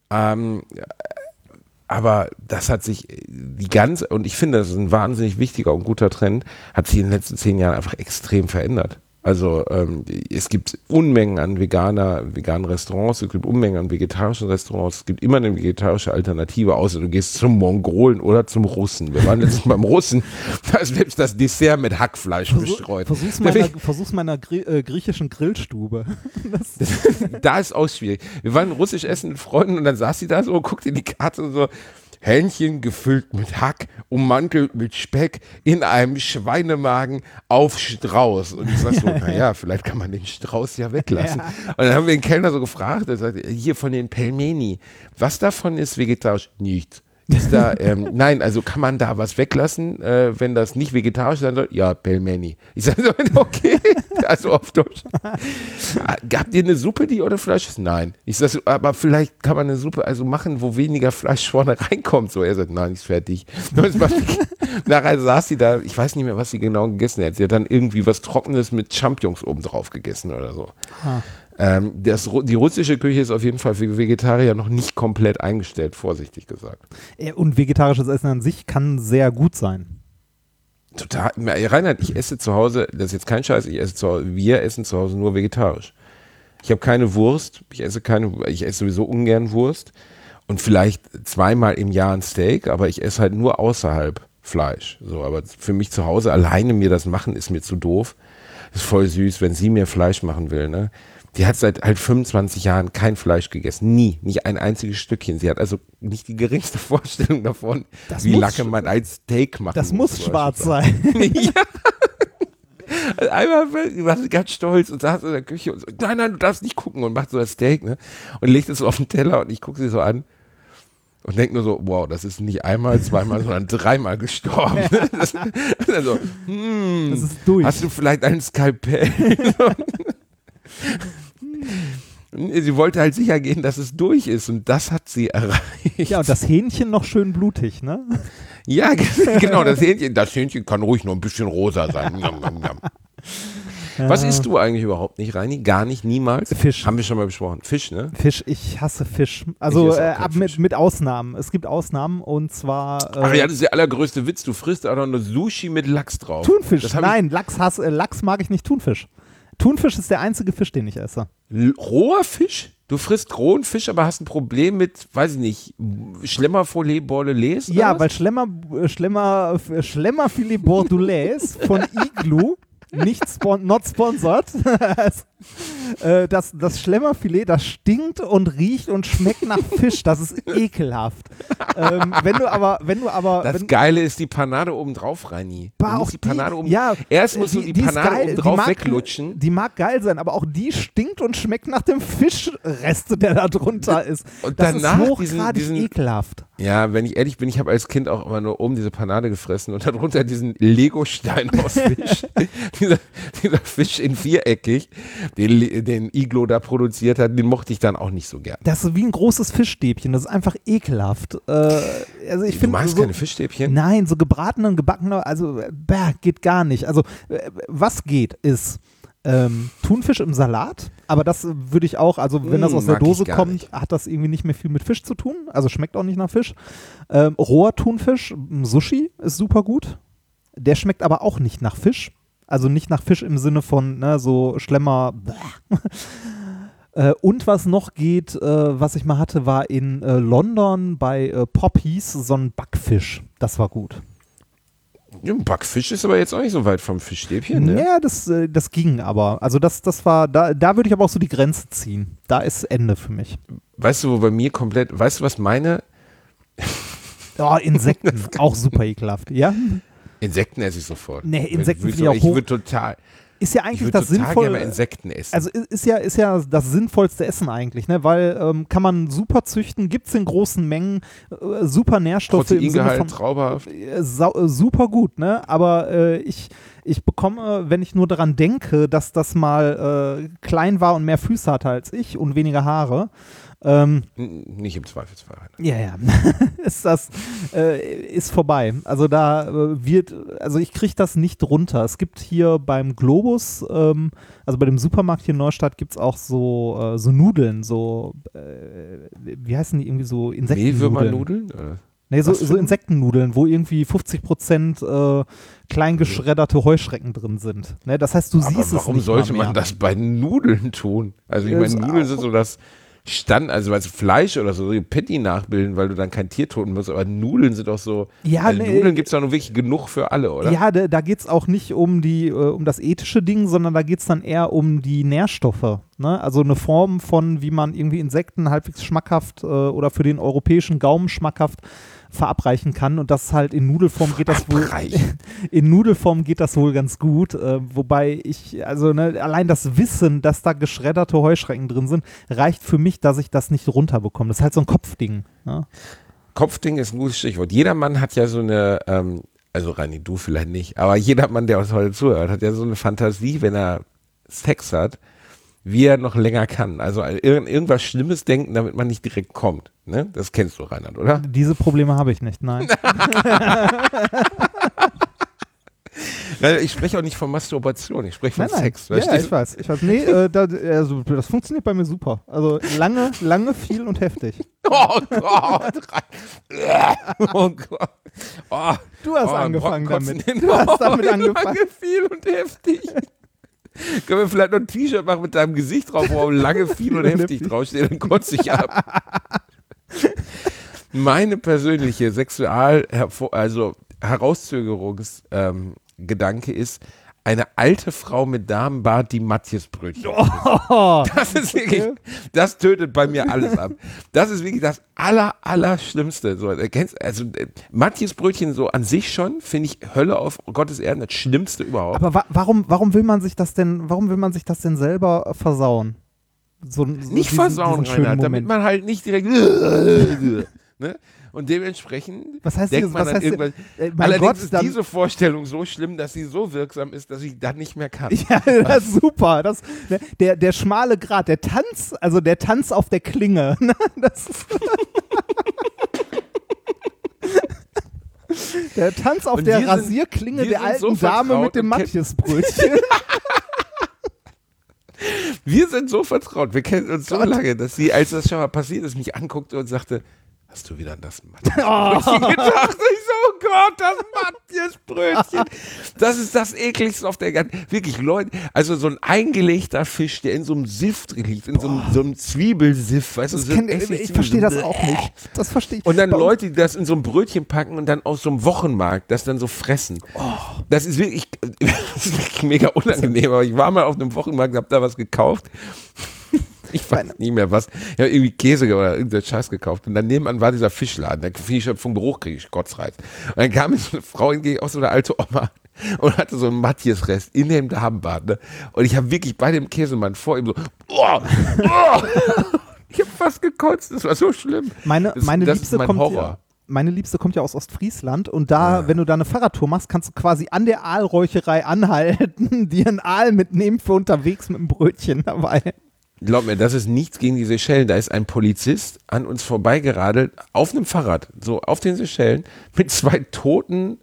[SPEAKER 6] Aber das hat sich und ich finde, das ist ein wahnsinnig wichtiger und guter Trend, hat sich in den letzten 10 Jahren einfach extrem verändert. Also es gibt Unmengen an veganen Restaurants, es gibt Unmengen an vegetarischen Restaurants, es gibt immer eine vegetarische Alternative, außer du gehst zum Mongolen oder zum Russen. Wir waren letztens beim Russen, da ist selbst das Dessert mit Hackfleisch bestreut.
[SPEAKER 5] Versuch's meiner griechischen Grillstube.
[SPEAKER 6] Da ist auch schwierig. Wir waren russisch essen mit Freunden und dann saß sie da so, guckte in die Karte und so, Hähnchen gefüllt mit Hack, ummantelt mit Speck, in einem Schweinemagen auf Strauß. Und ich sag so, naja, vielleicht kann man den Strauß ja weglassen. Ja. Und dann haben wir den Kellner so gefragt, er sagt, hier von den Pelmeni, was davon ist vegetarisch? Nichts. Ist da, nein, also kann man da was weglassen, wenn das nicht vegetarisch sein soll? Ja, Pelmeni. Ich sage so, okay, also auf Deutsch. Habt ihr eine Suppe, die ohne Fleisch ist? Nein. Ich sage so, aber vielleicht kann man eine Suppe also machen, wo weniger Fleisch vorne reinkommt. So, er sagt, nein, ist fertig. Nachher saß sie da, ich weiß nicht mehr, was sie genau gegessen hat. Sie hat dann irgendwie was Trockenes mit Champignons oben drauf gegessen oder so. Die russische Küche ist auf jeden Fall für Vegetarier noch nicht komplett eingestellt, vorsichtig gesagt.
[SPEAKER 5] Und vegetarisches Essen an sich kann sehr gut sein.
[SPEAKER 6] Total. Reinhard, ich esse zu Hause, das ist jetzt kein Scheiß, wir essen zu Hause nur vegetarisch. Ich habe keine Wurst, ich esse sowieso ungern Wurst und vielleicht 2-mal im Jahr ein Steak, aber ich esse halt nur außerhalb Fleisch. So, aber für mich zu Hause alleine mir das machen, ist mir zu doof. Das ist voll süß, wenn sie mir Fleisch machen will, ne? Die hat seit halt 25 Jahren kein Fleisch gegessen. Nie. Nicht ein einziges Stückchen. Sie hat also nicht die geringste Vorstellung davon, wie lange man ein Steak macht.
[SPEAKER 5] Das muss schwarz sein.
[SPEAKER 6] Ja. Also einmal war sie ganz stolz und saß in der Küche und so, nein, du darfst nicht gucken, und macht so das Steak, ne? Und legt es so auf den Teller und ich gucke sie so an und denke nur so, wow, das ist nicht 1-mal, 2-mal, sondern 3-mal gestorben. Ja. Das ist durch. Hast du vielleicht ein Skalpell? Sie wollte halt sicher gehen, dass es durch ist, und das hat sie erreicht.
[SPEAKER 5] Ja, und das Hähnchen noch schön blutig, ne?
[SPEAKER 6] Ja, genau, das Hähnchen kann ruhig nur ein bisschen rosa sein. Ja. Was isst du eigentlich überhaupt nicht, Reini? Gar nicht, niemals?
[SPEAKER 5] Fisch.
[SPEAKER 6] Haben wir schon mal besprochen. Fisch, ne?
[SPEAKER 5] Fisch, ich hasse Fisch. Also mit Ausnahmen. Es gibt Ausnahmen, und zwar...
[SPEAKER 6] Ach ja, das ist der allergrößte Witz. Du frisst auch noch eine Sushi mit Lachs drauf.
[SPEAKER 5] Thunfisch, nein, Lachs mag ich nicht, Thunfisch. Thunfisch ist der einzige Fisch, den ich esse.
[SPEAKER 6] Roher Fisch? Du frisst rohen Fisch, aber hast ein Problem mit, weiß ich nicht, Schlemmerfilet Bordelaise?
[SPEAKER 5] Ja, weil Schlemmerfilet Bordelaise von Igloo, not sponsored, das Schlemmerfilet, das stinkt und riecht und schmeckt nach Fisch. Das ist ekelhaft. Wenn du aber
[SPEAKER 6] Das Geile ist die Panade oben drauf, Reini.
[SPEAKER 5] Auch
[SPEAKER 6] die Panade oben.
[SPEAKER 5] ja,
[SPEAKER 6] Erst musst du die Panade oben drauf weglutschen.
[SPEAKER 5] Die mag geil sein, aber auch die stinkt und schmeckt nach dem Fischrest, der da drunter ist.
[SPEAKER 6] Und
[SPEAKER 5] Das
[SPEAKER 6] danach
[SPEAKER 5] ist hochgradig ekelhaft.
[SPEAKER 6] Ja, wenn ich ehrlich bin, ich habe als Kind auch immer nur oben diese Panade gefressen und darunter diesen Legostein aus Fisch. dieser Fisch in viereckig, den Iglo da produziert hat, den mochte ich dann auch nicht so gern.
[SPEAKER 5] Das ist wie ein großes Fischstäbchen, das ist einfach ekelhaft. Also ich
[SPEAKER 6] Du magst keine Fischstäbchen?
[SPEAKER 5] Nein, so gebratene und gebackene, also geht gar nicht. Also was geht, ist Thunfisch im Salat, aber das würde ich auch, also wenn das aus der Dose kommt, hat das irgendwie nicht mehr viel mit Fisch zu tun, also schmeckt auch nicht nach Fisch. Roher Thunfisch, Sushi ist super gut, der schmeckt aber auch nicht nach Fisch, also nicht nach Fisch im Sinne von so Schlemmer. Und was noch geht, was ich mal hatte, war in London bei Poppies so ein Backfisch, das war gut.
[SPEAKER 6] Ja, Backfisch ist aber jetzt auch nicht so weit vom Fischstäbchen, ne?
[SPEAKER 5] Ja, das ging aber. Also das war, da würde ich aber auch so die Grenze ziehen. Da ist Ende für mich.
[SPEAKER 6] Weißt du, wo bei mir komplett, weißt du, was meine?
[SPEAKER 5] Oh, Insekten, auch super ekelhaft, ja?
[SPEAKER 6] Insekten esse ich sofort.
[SPEAKER 5] Nee, Insekten finde ich auch
[SPEAKER 6] Ich würde total
[SPEAKER 5] das Sinnvolle.
[SPEAKER 6] gerne Insekten essen.
[SPEAKER 5] Also ist ja das sinnvollste Essen eigentlich, ne? Weil kann man super züchten, gibt es in großen Mengen, super Nährstoffe im Sinne von
[SPEAKER 6] traumhaft.
[SPEAKER 5] Super gut, ne? Aber ich bekomme, wenn ich nur daran denke, dass das mal klein war und mehr Füße hatte als ich und weniger Haare.
[SPEAKER 6] Nicht im Zweifelsfall.
[SPEAKER 5] Ja. Ist vorbei. Also also ich kriege das nicht runter. Es gibt hier beim Globus, also bei dem Supermarkt hier in Neustadt gibt es auch so Nudeln, wie heißen die, irgendwie so Insektennudeln?
[SPEAKER 6] Mehlwürmernudeln?
[SPEAKER 5] Nee, so Insektennudeln, wo irgendwie 50% klein geschredderte Heuschrecken drin sind. Ne? Das heißt, du siehst es nicht.
[SPEAKER 6] Warum sollte man das bei Nudeln tun? Also ich meine, Nudeln sind so das also Fleisch oder so, Patty nachbilden, weil du dann kein Tier toten musst, aber Nudeln sind doch so, Nudeln gibt es doch nur wirklich genug für alle, oder?
[SPEAKER 5] Ja, da geht es auch nicht um das ethische Ding, sondern da geht es dann eher um die Nährstoffe. Ne? Also eine Form von, wie man irgendwie Insekten halbwegs schmackhaft oder für den europäischen Gaumen schmackhaft verabreichen kann, und das halt in Nudelform geht das wohl ganz gut, wobei allein das Wissen, dass da geschredderte Heuschrecken drin sind, reicht für mich, dass ich das nicht runterbekomme. Das ist halt so ein Kopfding. Ne?
[SPEAKER 6] Kopfding ist ein gutes Stichwort. Jeder Mann hat ja so eine, also Reini, du vielleicht nicht, aber jeder Mann, der uns heute zuhört, hat ja so eine Fantasie, wenn er Sex hat, wie er noch länger kann. Also irgendwas Schlimmes denken, damit man nicht direkt kommt. Ne? Das kennst du, Reinhard, oder?
[SPEAKER 5] Diese Probleme habe ich nicht, nein.
[SPEAKER 6] Ich spreche auch nicht von Masturbation, ich spreche von Sex.
[SPEAKER 5] Ja, ich weiß. Nee, das funktioniert bei mir super. Also lange, viel und heftig.
[SPEAKER 6] Oh Gott. Oh Gott. Oh,
[SPEAKER 5] du hast angefangen damit. Du hast damit angefangen.
[SPEAKER 6] Lange, viel und heftig. Können wir vielleicht noch ein T-Shirt machen mit deinem Gesicht drauf, wo lange, viel und heftig draufsteht, dann kotze ich ab. Meine persönliche Herauszögerungsgedanke ist, eine alte Frau mit Damenbart, die Matjesbrötchen.
[SPEAKER 5] Oh,
[SPEAKER 6] das ist wirklich, das tötet bei mir alles ab. Das ist wirklich das Allerschlimmste. So, Matjesbrötchen so an sich schon, finde ich Hölle auf Gottes Erden, das Schlimmste überhaupt.
[SPEAKER 5] Aber warum will man sich das denn selber versauen?
[SPEAKER 6] Nicht versauen, Reinhard, damit man halt nicht direkt ne? Und dementsprechend denkt man dann irgendwann, allerdings ist diese Vorstellung so schlimm, dass sie so wirksam ist, dass ich dann nicht mehr kann.
[SPEAKER 5] Ja, das ist super. Der schmale Grat, der Tanz auf der Klinge. Der Tanz auf der Rasierklinge der alten
[SPEAKER 6] so
[SPEAKER 5] Dame mit dem Matjesbrötchen.
[SPEAKER 6] Wir sind so vertraut, wir kennen uns so lange, dass sie, als das schon mal passiert ist, mich anguckte und sagte, hast du wieder an das Matjesbrötchen gedacht? Ich so, oh Gott, das Matthias-Brötchen. Das ist das ekligste auf der ganzen, wirklich Leute, also so ein eingelegter Fisch, der in so einem Siff drin liegt, in so einem Zwiebelsiff, weißt du, so
[SPEAKER 5] ich verstehe das auch nicht. Das verstehe ich.
[SPEAKER 6] Und dann Leute, die das in so ein Brötchen packen und dann aus so einem Wochenmarkt das dann so fressen. Das ist wirklich mega unangenehm, aber ich war mal auf einem Wochenmarkt und hab da was gekauft. Ich weiß nicht mehr was. Ich habe irgendwie Käse oder irgendeinen Scheiß gekauft. Und dann nebenan war dieser Fischladen. Der vom Geruch kriege ich Kotzreiz. Und dann kam mir so eine Frau entgegen, auch so eine alte Oma, und hatte so einen Matthias-Rest in dem Damenbad. Ne? Und ich habe wirklich bei dem Käsemann vor ihm so, ich habe fast gekotzt. Das war so schlimm.
[SPEAKER 5] Meine
[SPEAKER 6] das
[SPEAKER 5] Liebste
[SPEAKER 6] ist mein
[SPEAKER 5] kommt
[SPEAKER 6] Horror.
[SPEAKER 5] ja. Meine Liebste kommt ja aus Ostfriesland und da, wenn du da eine Fahrradtour machst, kannst du quasi an der Aalräucherei anhalten, dir einen Aal mitnehmen für unterwegs mit einem Brötchen dabei.
[SPEAKER 6] Glaub mir, das ist nichts gegen die Seychellen. Da ist ein Polizist an uns vorbeigeradelt auf einem Fahrrad, so auf den Seychellen, mit 2 toten,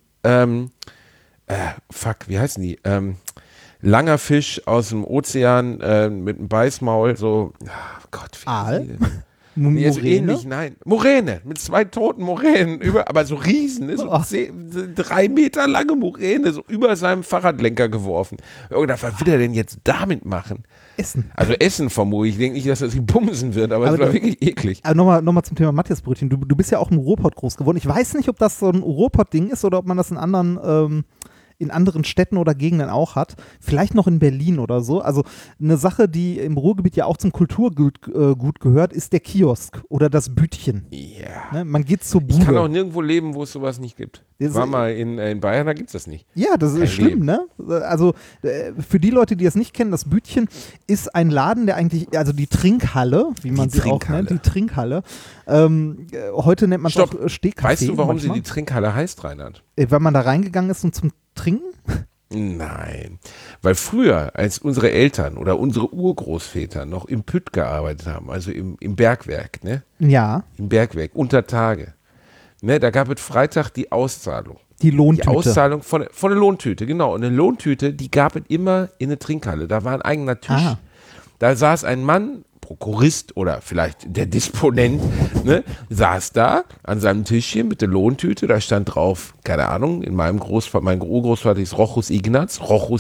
[SPEAKER 6] wie heißen die? Langer Fisch aus dem Ozean mit einem Beißmaul, so, Gott, wie
[SPEAKER 5] Aal?
[SPEAKER 6] Nee, so ähnlich, nein. Moräne, mit 2 toten Moränen, aber so riesen, ne? So 3 Meter lange Moräne, so über seinem Fahrradlenker geworfen. Was will er denn jetzt damit machen?
[SPEAKER 5] Essen.
[SPEAKER 6] Also Essen vermute ich. Ich denke nicht, dass das bumsen wird, aber es war wirklich eklig.
[SPEAKER 5] Aber nochmal zum Thema Matthias-Brötchen. Du bist ja auch im Ruhrpott groß geworden. Ich weiß nicht, ob das so ein Ruhrpott-Ding ist oder ob man das in anderen Städten oder Gegenden auch hat. Vielleicht noch in Berlin oder so. Also eine Sache, die im Ruhrgebiet ja auch zum Kulturgut gehört, ist der Kiosk oder das Bütchen.
[SPEAKER 6] Ja.
[SPEAKER 5] Ne? Man geht zur Bude.
[SPEAKER 6] Ich kann auch nirgendwo leben, wo es sowas nicht gibt. Ich war mal in Bayern, da gibt es das nicht.
[SPEAKER 5] Ja, das ist schlimm, ne? Also für die Leute, die es nicht kennen, das Bütchen ist ein Laden, der eigentlich, also die Trinkhalle, wie man sie auch nennt, die Trinkhalle. Heute nennt man es auch Stehcafé.
[SPEAKER 6] Weißt du, warum
[SPEAKER 5] manchmal.
[SPEAKER 6] sie die Trinkhalle heißt, Reinhard?
[SPEAKER 5] Weil man da reingegangen ist und zum Trinken?
[SPEAKER 6] Nein, weil früher, als unsere Eltern oder unsere Urgroßväter noch im Pütt gearbeitet haben, also im Bergwerk, ne?
[SPEAKER 5] Ja.
[SPEAKER 6] Im Bergwerk, unter Tage, ne? Da gab es Freitag die Auszahlung.
[SPEAKER 5] Die Lohntüte.
[SPEAKER 6] Die Auszahlung von der Lohntüte, genau. Und eine Lohntüte, die gab es immer in eine Trinkhalle. Da war ein eigener Tisch.
[SPEAKER 5] Ah.
[SPEAKER 6] Da saß ein Mann, Prokurist oder vielleicht der Disponent, ne, saß da an seinem Tischchen mit der Lohntüte, da stand drauf, keine Ahnung, in mein Urgroßvater hieß Rochus Ignaz,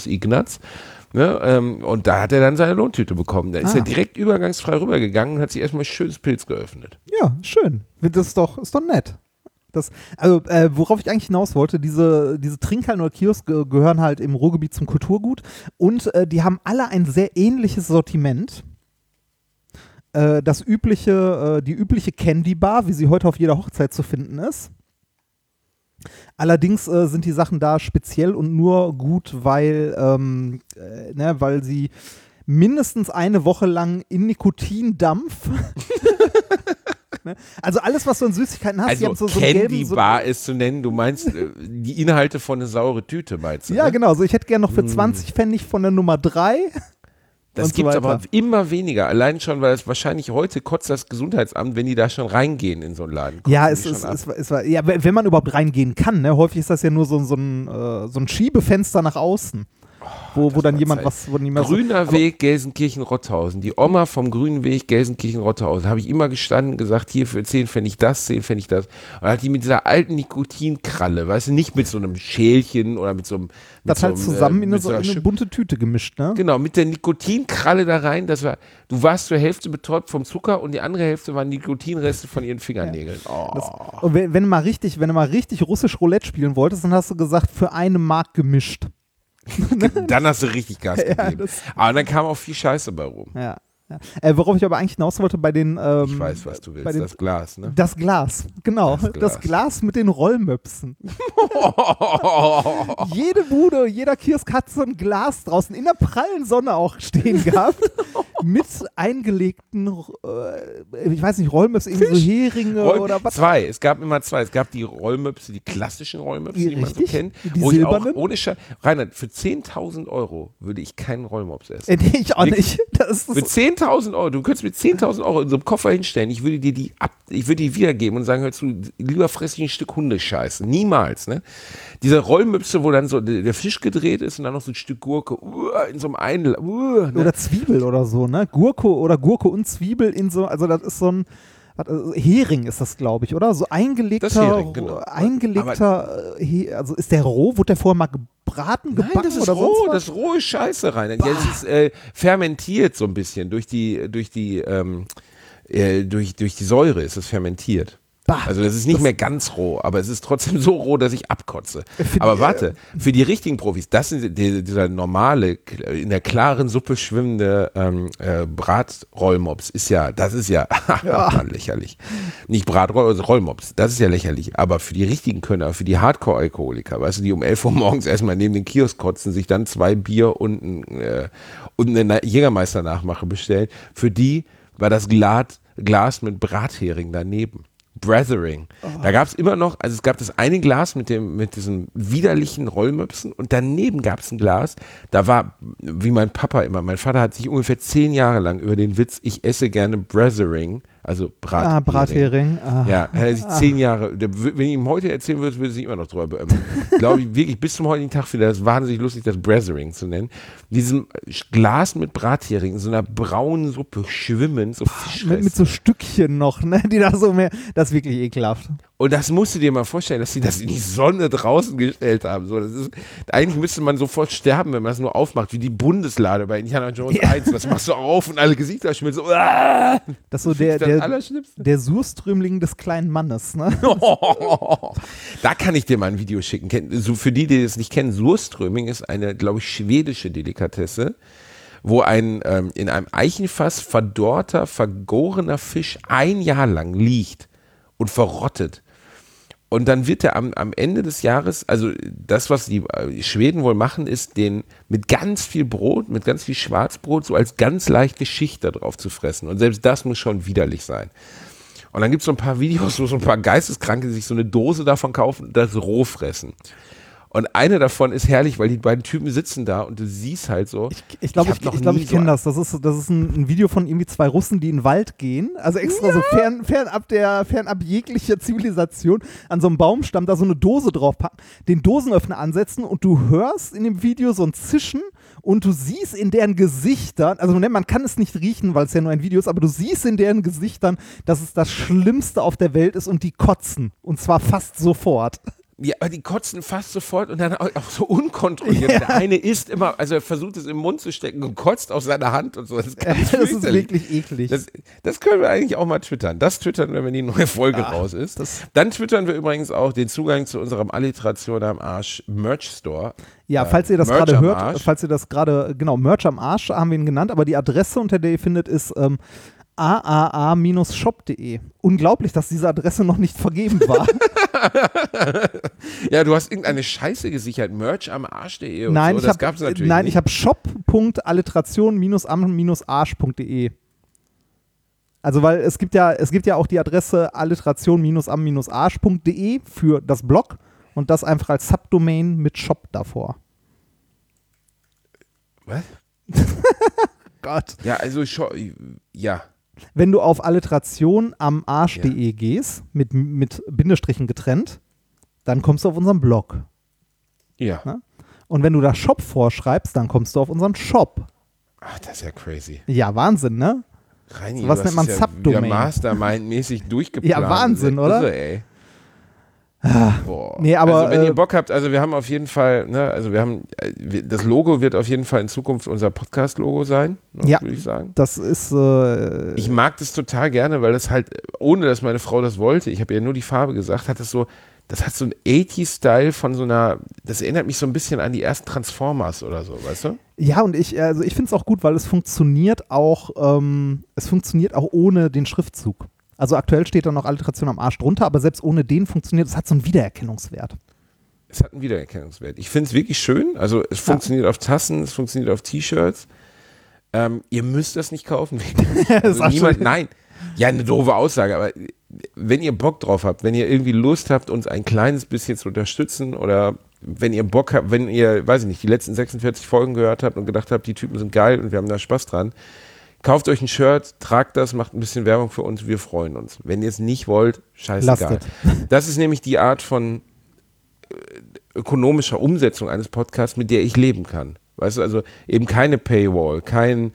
[SPEAKER 6] ne, und da hat er dann seine Lohntüte bekommen. Da ist er direkt übergangsfrei rübergegangen und hat sich erstmal ein schönes Pilz geöffnet.
[SPEAKER 5] Ja, schön. Das ist doch nett. Worauf ich eigentlich hinaus wollte, diese Trinkhallen oder Kioske gehören halt im Ruhrgebiet zum Kulturgut und die haben alle ein sehr ähnliches Sortiment. Die übliche Candy Bar, wie sie heute auf jeder Hochzeit zu finden ist. Allerdings sind die Sachen da speziell und nur gut, weil sie mindestens eine Woche lang in Nikotindampf also alles, was du an Süßigkeiten hast, die haben so
[SPEAKER 6] Candy
[SPEAKER 5] gelben...
[SPEAKER 6] Bar ist zu nennen, du meinst die Inhalte von eine saure Tüte, meinst du?
[SPEAKER 5] Ja,
[SPEAKER 6] ne?
[SPEAKER 5] genau. Also ich hätte gerne noch für 20 Pfennig von der Nummer 3...
[SPEAKER 6] Das gibt es aber immer weniger. Allein schon, weil es wahrscheinlich heute kotzt das Gesundheitsamt, wenn die da schon reingehen in so einen Laden.
[SPEAKER 5] Ja, wenn man überhaupt reingehen kann. Ne? Häufig ist das ja nur so ein Schiebefenster nach außen. Wo dann jemand was...
[SPEAKER 6] Grüner Weg, Gelsenkirchen-Rotthausen. Die Oma vom Grünen Weg, Gelsenkirchen-Rotthausen. Habe ich immer gestanden und gesagt, hier für 10 Pfennig das, 10 Pfennig das. Und hat die mit dieser alten Nikotinkralle, weißt du, nicht mit so einem Schälchen oder mit so einem...
[SPEAKER 5] Das halt zusammen in eine bunte Tüte gemischt, ne?
[SPEAKER 6] Genau, mit der Nikotinkralle da rein. Du warst zur Hälfte betäubt vom Zucker und die andere Hälfte waren Nikotinreste von ihren Fingernägeln. Ja.
[SPEAKER 5] Und wenn du mal richtig russisch Roulette spielen wolltest, dann hast du gesagt, für 1 Mark gemischt.
[SPEAKER 6] Dann hast du richtig Gas gegeben. Aber dann kam auch viel Scheiße bei rum.
[SPEAKER 5] Ja. Worauf ich aber eigentlich hinaus wollte bei den...
[SPEAKER 6] ich weiß, was du willst. Das Glas, ne?
[SPEAKER 5] Das Glas, genau. Das Glas mit den Rollmöpsen. Jede Bude, jeder Kiosk hat so ein Glas draußen in der prallen Sonne auch stehen gehabt. Mit eingelegten, ich weiß nicht, Rollmöpse, irgendwie so Heringe oder was.
[SPEAKER 6] Es gab immer 2. Es gab die Rollmöpse, die klassischen Rollmöpse, die man so kennt.
[SPEAKER 5] Die silbernen?
[SPEAKER 6] Ohne Reinhard, für 10.000 € würde ich keinen Rollmops essen.
[SPEAKER 5] Nee, ich auch nicht.
[SPEAKER 6] Für 10.000 €, du könntest mir 10.000 € in so einem Koffer hinstellen, ich würde dir die wiedergeben und sagen, hör zu, lieber fress ich ein Stück Hundescheiße. Niemals, ne? Diese Rollmöpse, wo dann so der Fisch gedreht ist und dann noch so ein Stück Gurke in so einem
[SPEAKER 5] ne? Oder Zwiebel oder so, ne? Gurke und Zwiebel in so, also das ist so ein Hering ist das, glaube ich, oder? So eingelegter,
[SPEAKER 6] Das Hering, genau.
[SPEAKER 5] Also ist der roh? Wurde der vorher mal gebraten, gebacken?
[SPEAKER 6] Nein, das ist
[SPEAKER 5] oder
[SPEAKER 6] roh,
[SPEAKER 5] sonst was?
[SPEAKER 6] das ist rohe Scheiße rein. Ja, es ist fermentiert so ein bisschen. Durch die Säure ist es fermentiert.
[SPEAKER 5] Bah,
[SPEAKER 6] Also das ist nicht mehr ganz roh, aber es ist trotzdem so roh, dass ich abkotze. Aber warte, für die richtigen Profis, das sind dieser normale, in der klaren Suppe schwimmende Bratrollmops, das ist ja Mann, lächerlich. Nicht Rollmops, das ist ja lächerlich. Aber für die richtigen Könner, für die Hardcore-Alkoholiker, weißt du, die um 11 Uhr morgens erstmal neben den Kiosk kotzen, sich dann 2 Bier und eine Jägermeister-Nachmache bestellen, für die war das Glas mit Brathering daneben. Brethering. Da gab es immer noch, also es gab das eine Glas mit diesen widerlichen Rollmöpsen und daneben gab es ein Glas, da war, wie mein Vater hat sich ungefähr 10 Jahre lang über den Witz, ich esse gerne Brethering, also Brathering.
[SPEAKER 5] Brathering.
[SPEAKER 6] Ja, er hat sich 10 Jahre, wenn ich ihm heute erzählen würde, würde sich immer noch drüber glaube ich wirklich, bis zum heutigen Tag finde ich das wahnsinnig lustig, das Brethering zu nennen. Diesem Glas mit Brathering in so einer braunen Suppe schwimmend, so Fischreste.
[SPEAKER 5] Mit so Stückchen noch, ne? Die da so mehr, das ist wirklich ekelhaft.
[SPEAKER 6] Und das musst du dir mal vorstellen, dass sie das in die Sonne draußen gestellt haben. So, eigentlich müsste man sofort sterben, wenn man das nur aufmacht, wie die Bundeslade bei Indiana Jones 1. Das machst du auf und alle Gesichter schmilzen so.
[SPEAKER 5] Das ist so
[SPEAKER 6] Allerschlimmste.
[SPEAKER 5] der Surströmling des kleinen Mannes, ne?
[SPEAKER 6] Da kann ich dir mal ein Video schicken. So für die es nicht kennen, Surströming ist eine, glaube ich, schwedische Delikatesse, wo in einem Eichenfass verdorrter, vergorener Fisch 1 Jahr lang liegt und verrottet. Und dann wird er am Ende des Jahres, also das, was die Schweden wohl machen, ist den mit ganz viel Brot, mit ganz viel Schwarzbrot, so als ganz leichte Schicht da drauf zu fressen. Und selbst das muss schon widerlich sein. Und dann gibt es so ein paar Videos, wo so ein paar Geisteskranke sich so eine Dose davon kaufen und das roh fressen. Und eine davon ist herrlich, weil die beiden Typen sitzen da und du siehst halt so.
[SPEAKER 5] Ich glaube, ich kenne das. Das ist ein Video von irgendwie 2 Russen, die in den Wald gehen. Also extra so fernab jeglicher Zivilisation an so einem Baumstamm da so eine Dose drauf packen, den Dosenöffner ansetzen und du hörst in dem Video so ein Zischen und du siehst in deren Gesichtern, also man kann es nicht riechen, weil es ja nur ein Video ist, aber du siehst in deren Gesichtern, dass es das Schlimmste auf der Welt ist und die kotzen. Und zwar fast sofort.
[SPEAKER 6] Ja, aber die kotzen fast sofort und dann auch so unkontrolliert. Ja. Der eine isst immer, also er versucht es im Mund zu stecken und kotzt aus seiner Hand und so. Das ist
[SPEAKER 5] wirklich eklig.
[SPEAKER 6] Das können wir eigentlich auch mal twittern. Das twittern wir, wenn die neue Folge raus ist. Dann twittern wir übrigens auch den Zugang zu unserem Alliteration am Arsch Merch Store.
[SPEAKER 5] Ja, falls ihr das gerade hört, genau, Merch am Arsch haben wir ihn genannt, aber die Adresse, unter der ihr findet, ist aaa-shop.de. Unglaublich, dass diese Adresse noch nicht vergeben war.
[SPEAKER 6] Ja, du hast irgendeine Scheiße gesichert, Merch am Arsch.de und
[SPEAKER 5] nein,
[SPEAKER 6] so, das gab's natürlich nicht.
[SPEAKER 5] Ich habe shop.alliteration-am-arsch.de. Also, weil es gibt ja auch die Adresse alliteration-am-arsch.de für das Blog und das einfach als Subdomain mit Shop davor.
[SPEAKER 6] Was?
[SPEAKER 5] Gott.
[SPEAKER 6] Ja, also ja.
[SPEAKER 5] Wenn du auf alliteration-am-arsch.de gehst, mit Bindestrichen getrennt, dann kommst du auf unseren Blog.
[SPEAKER 6] Ja.
[SPEAKER 5] Na? Und wenn du da Shop vorschreibst, dann kommst du auf unseren Shop.
[SPEAKER 6] Ach, das ist ja crazy.
[SPEAKER 5] Ja, Wahnsinn, ne?
[SPEAKER 6] Reini,
[SPEAKER 5] so was nennt man Subdomain.
[SPEAKER 6] Ja, Mastermind-mäßig durchgeplant.
[SPEAKER 5] Ja, Wahnsinn, oder?
[SPEAKER 6] Irre, ey. Boah.
[SPEAKER 5] Nee, aber,
[SPEAKER 6] also wenn ihr Bock habt, also wir haben auf jeden Fall, ne, also wir haben, das Logo wird auf jeden Fall in Zukunft unser Podcast-Logo sein,
[SPEAKER 5] ja,
[SPEAKER 6] würde ich sagen.
[SPEAKER 5] Das ist
[SPEAKER 6] ich mag das total gerne, weil das halt, ohne dass meine Frau das wollte, ich habe ihr nur die Farbe gesagt, das hat so einen 80s-Style von so einer, das erinnert mich so ein bisschen an die ersten Transformers oder so, weißt du?
[SPEAKER 5] Ja, und ich finde es auch gut, weil es funktioniert auch ohne den Schriftzug. Also aktuell steht da noch Alliteration am Arsch drunter, aber selbst ohne den funktioniert, es hat so einen Wiedererkennungswert.
[SPEAKER 6] Es hat einen Wiedererkennungswert. Ich finde es wirklich schön. Also es funktioniert auf Tassen, es funktioniert auf T-Shirts. Ihr müsst das nicht kaufen. Also nein. Ja, eine doofe Aussage, aber wenn ihr Bock drauf habt, wenn ihr irgendwie Lust habt, uns ein kleines bisschen zu unterstützen oder wenn ihr Bock habt, wenn ihr, weiß ich nicht, die letzten 46 Folgen gehört habt und gedacht habt, die Typen sind geil und wir haben da Spaß dran, kauft euch ein Shirt, tragt das, macht ein bisschen Werbung für uns, wir freuen uns. Wenn ihr es nicht wollt, scheißegal. Das ist nämlich die Art von ökonomischer Umsetzung eines Podcasts, mit der ich leben kann. Weißt du, also eben keine Paywall, kein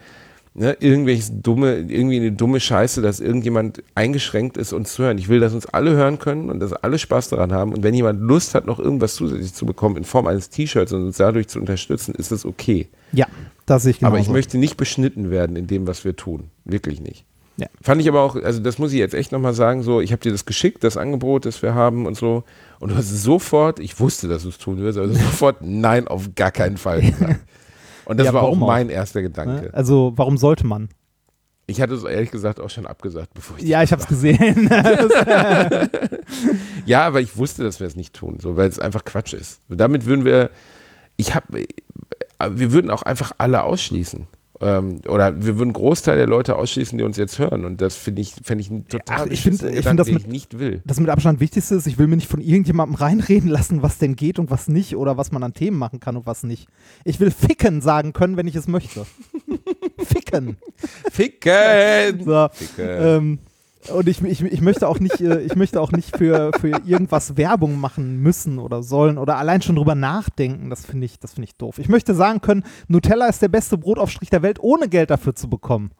[SPEAKER 6] Ne, irgendwie eine dumme Scheiße, dass irgendjemand eingeschränkt ist, uns zu hören. Ich will, dass uns alle hören können und dass alle Spaß daran haben. Und wenn jemand Lust hat, noch irgendwas zusätzlich zu bekommen in Form eines T-Shirts und uns dadurch zu unterstützen, ist das okay.
[SPEAKER 5] Ja, das sehe ich genauso.
[SPEAKER 6] Aber ich möchte nicht beschnitten werden in dem, was wir tun. Wirklich nicht.
[SPEAKER 5] Ja.
[SPEAKER 6] Fand ich aber auch, also das muss ich jetzt echt nochmal sagen, so, ich habe dir das geschickt, das Angebot, das wir haben und so. Und du hast sofort, ich wusste, dass du es tun wirst, aber sofort nein, auf gar keinen Fall gesagt. Und das war auch mein erster Gedanke.
[SPEAKER 5] Also, warum sollte man?
[SPEAKER 6] Ich hatte es ehrlich gesagt auch schon abgesagt, bevor ich
[SPEAKER 5] Ja, ich habe es gesehen.
[SPEAKER 6] Ja, aber ich wusste, dass wir es nicht tun, so, weil es einfach Quatsch ist. Und damit würden wir würden auch einfach alle ausschließen. Oder wir würden einen Großteil der Leute ausschließen, die uns jetzt hören. Und das fände ich total
[SPEAKER 5] ich finde,
[SPEAKER 6] den ich nicht will.
[SPEAKER 5] Das mit Abstand Wichtigste ist, ich will mir nicht von irgendjemandem reinreden lassen, was denn geht und was nicht oder was man an Themen machen kann und was nicht. Ich will ficken sagen können, wenn ich es möchte. Ficken.
[SPEAKER 6] Ficken!
[SPEAKER 5] So,
[SPEAKER 6] Ficken.
[SPEAKER 5] und ich möchte auch nicht, für irgendwas Werbung machen müssen oder sollen oder allein schon drüber nachdenken. Das finde ich doof. Ich möchte sagen können, Nutella ist der beste Brotaufstrich der Welt, ohne Geld dafür zu bekommen.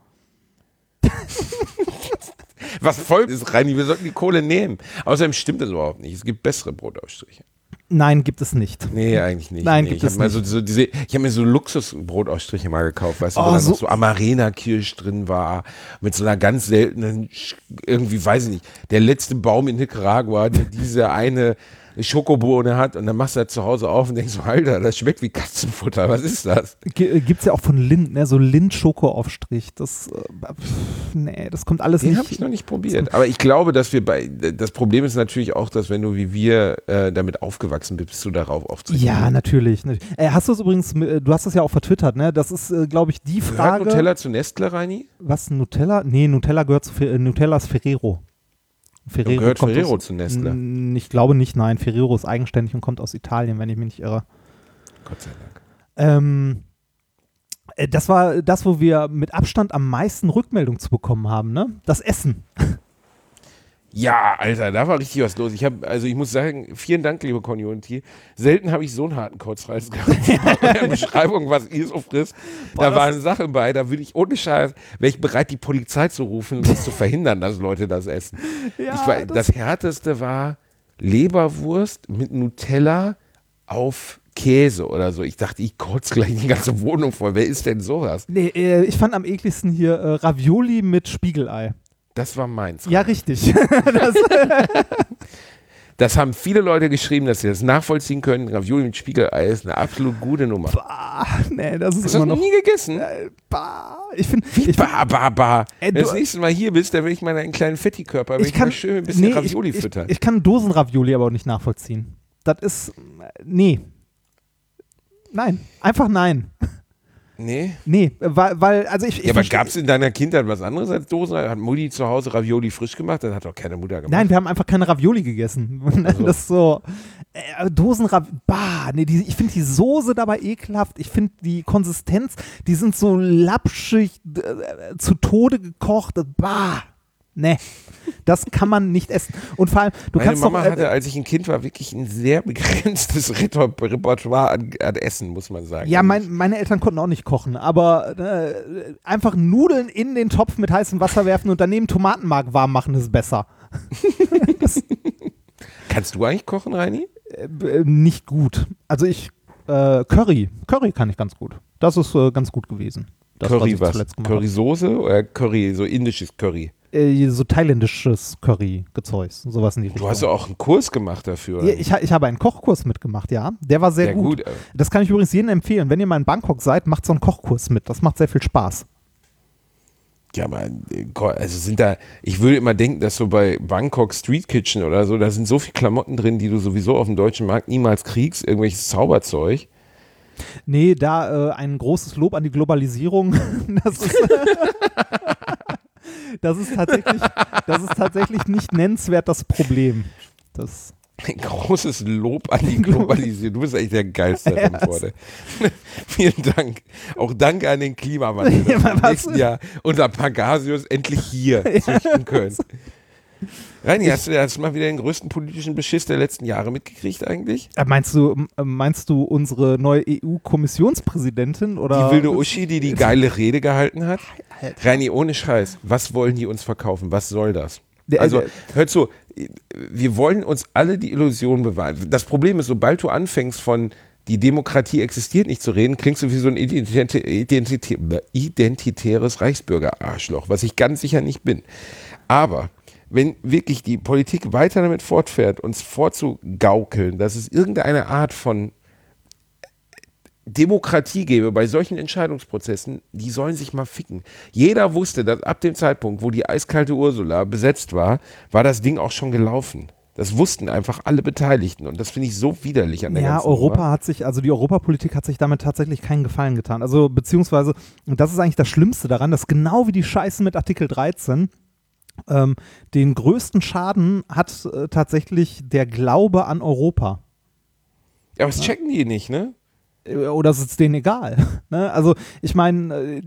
[SPEAKER 6] Was voll ist, Reini, wir sollten die Kohle nehmen. Außerdem stimmt das überhaupt nicht. Es gibt bessere Brotaufstriche.
[SPEAKER 5] Nein, gibt es nicht.
[SPEAKER 6] Nee, eigentlich nicht.
[SPEAKER 5] Nein,
[SPEAKER 6] nee.
[SPEAKER 5] gibt es nicht.
[SPEAKER 6] Ich habe mir so Luxus-Brotaufstriche mal gekauft, weißt du, wo dann noch so Amarena-Kirsch drin war, mit so einer ganz seltenen, irgendwie, weiß ich nicht, der letzte Baum in Nicaragua, der diese eine Schokobohne hat und dann machst du das zu Hause auf und denkst so, Alter, das schmeckt wie Katzenfutter, was ist das?
[SPEAKER 5] Gibt's ja auch von Lind, ne, so Lind-Schokoaufstrich, das kommt alles nicht.
[SPEAKER 6] Den habe ich noch nicht probiert, aber ich glaube, dass das Problem ist natürlich auch, dass wenn du wie wir damit aufgewachsen bist du darauf aufzunehmen.
[SPEAKER 5] Ja, natürlich. Hast du es übrigens, du hast das ja auch vertwittert, ne, das ist, glaube ich, die Frage.
[SPEAKER 6] Gehört Nutella zu Nestle, Reini?
[SPEAKER 5] Was, Nutella? Nee, Nutella gehört zu, Nutella ist Ferrero.
[SPEAKER 6] Gehört Ferrero zu Nestle?
[SPEAKER 5] Ich glaube nicht, nein. Ferrero ist eigenständig und kommt aus Italien, wenn ich mich nicht irre.
[SPEAKER 6] Gott sei Dank.
[SPEAKER 5] Das war das, wo wir mit Abstand am meisten Rückmeldung zu bekommen haben, ne? Das Essen.
[SPEAKER 6] Ja, Alter, da war richtig was los. Ich muss sagen, vielen Dank, liebe Community. Selten habe ich so einen harten Kotzreiz gehabt. In der Beschreibung, was ihr so frisst. Da waren Sachen bei, da würde ich ohne Scheiß, wäre ich bereit, die Polizei zu rufen und das zu verhindern, dass Leute das essen. Ja, das Härteste war Leberwurst mit Nutella auf Käse oder so. Ich dachte, ich kotze gleich die ganze Wohnung voll. Wer isst denn sowas?
[SPEAKER 5] Nee, ich fand am ekligsten hier Ravioli mit Spiegelei.
[SPEAKER 6] Das war meins.
[SPEAKER 5] Ja, richtig.
[SPEAKER 6] Das haben viele Leute geschrieben, dass sie das nachvollziehen können. Ravioli mit Spiegelei ist eine absolut gute Nummer.
[SPEAKER 5] Nee, das ist
[SPEAKER 6] Hast
[SPEAKER 5] immer
[SPEAKER 6] du
[SPEAKER 5] noch
[SPEAKER 6] nie gegessen?
[SPEAKER 5] Ich finde.
[SPEAKER 6] Wenn du das nächste Mal hier bist, dann will ich mal einen kleinen Fettikörper, will ich mal schön ein bisschen Ravioli füttern.
[SPEAKER 5] Ich kann Dosenravioli aber auch nicht nachvollziehen. Das ist. Nee. Nein. Einfach nein.
[SPEAKER 6] Nee?
[SPEAKER 5] Nee, weil also ich
[SPEAKER 6] aber gab es in deiner Kindheit was anderes als Dosen? Hat Mutti zu Hause Ravioli frisch gemacht? Das hat doch keine Mutter gemacht.
[SPEAKER 5] Nein, wir haben einfach keine Ravioli gegessen. Also. Das ist so, Dosenravioli, ich finde die Soße dabei ekelhaft. Ich finde die Konsistenz, die sind so lapschig, zu Tode gekocht. Nee, das kann man nicht essen. Und vor allem,
[SPEAKER 6] Meine Mama hatte, als ich ein Kind war, wirklich ein sehr begrenztes Repertoire an Essen, muss man sagen.
[SPEAKER 5] Ja, meine Eltern konnten auch nicht kochen, aber einfach Nudeln in den Topf mit heißem Wasser werfen und daneben Tomatenmark warm machen ist besser.
[SPEAKER 6] Kannst du eigentlich kochen, Reini?
[SPEAKER 5] Nicht gut. Also Curry kann ich ganz gut. Das ist ganz gut gewesen. Das,
[SPEAKER 6] Curry was? Currysoße oder Curry, so indisches Curry?
[SPEAKER 5] So thailändisches Curry-Gezeugs, sowas in die Richtung.
[SPEAKER 6] Du hast ja auch einen Kurs gemacht dafür.
[SPEAKER 5] Ja, ich habe einen Kochkurs mitgemacht, ja. Der war sehr gut. Das kann ich übrigens jedem empfehlen. Wenn ihr mal in Bangkok seid, macht so einen Kochkurs mit. Das macht sehr viel Spaß.
[SPEAKER 6] Ja, aber also ich würde immer denken, dass so bei Bangkok Street Kitchen oder so, da sind so viele Klamotten drin, die du sowieso auf dem deutschen Markt niemals kriegst, irgendwelches Zauberzeug.
[SPEAKER 5] Nee, da ein großes Lob an die Globalisierung. Das ist tatsächlich nicht nennenswert das Problem.
[SPEAKER 6] Ein großes Lob an die Globalisierung. Du bist echt der Geilste davon. Vielen Dank. Auch danke an den Klimawandel, dass wir im nächsten Jahr unser Pangasius endlich hier züchten können. Reini, hast du mal wieder den größten politischen Beschiss der letzten Jahre mitgekriegt eigentlich?
[SPEAKER 5] Meinst du unsere neue EU-Kommissionspräsidentin oder?
[SPEAKER 6] Die wilde Uschi, die geile Rede gehalten hat? Reini, ohne Scheiß, was wollen die uns verkaufen? Was soll das? Also, hör zu, wir wollen uns alle die Illusion bewahren. Das Problem ist, sobald du anfängst von die Demokratie existiert nicht zu reden, klingst du wie so ein identitäres Reichsbürger-Arschloch, was ich ganz sicher nicht bin. Aber wenn wirklich die Politik weiter damit fortfährt, uns vorzugaukeln, dass es irgendeine Art von Demokratie gäbe bei solchen Entscheidungsprozessen, die sollen sich mal ficken. Jeder wusste, dass ab dem Zeitpunkt, wo die eiskalte Ursula besetzt war, war das Ding auch schon gelaufen. Das wussten einfach alle Beteiligten und das finde ich so widerlich an der ganzen Nummer.
[SPEAKER 5] Die Europapolitik hat sich damit tatsächlich keinen Gefallen getan. Also beziehungsweise, und das ist eigentlich das Schlimmste daran, dass genau wie die Scheiße mit Artikel 13 den größten Schaden hat tatsächlich der Glaube an Europa.
[SPEAKER 6] Ja, aber das checken die nicht, ne?
[SPEAKER 5] Oder ist es denen egal? Ne? Also ich meine,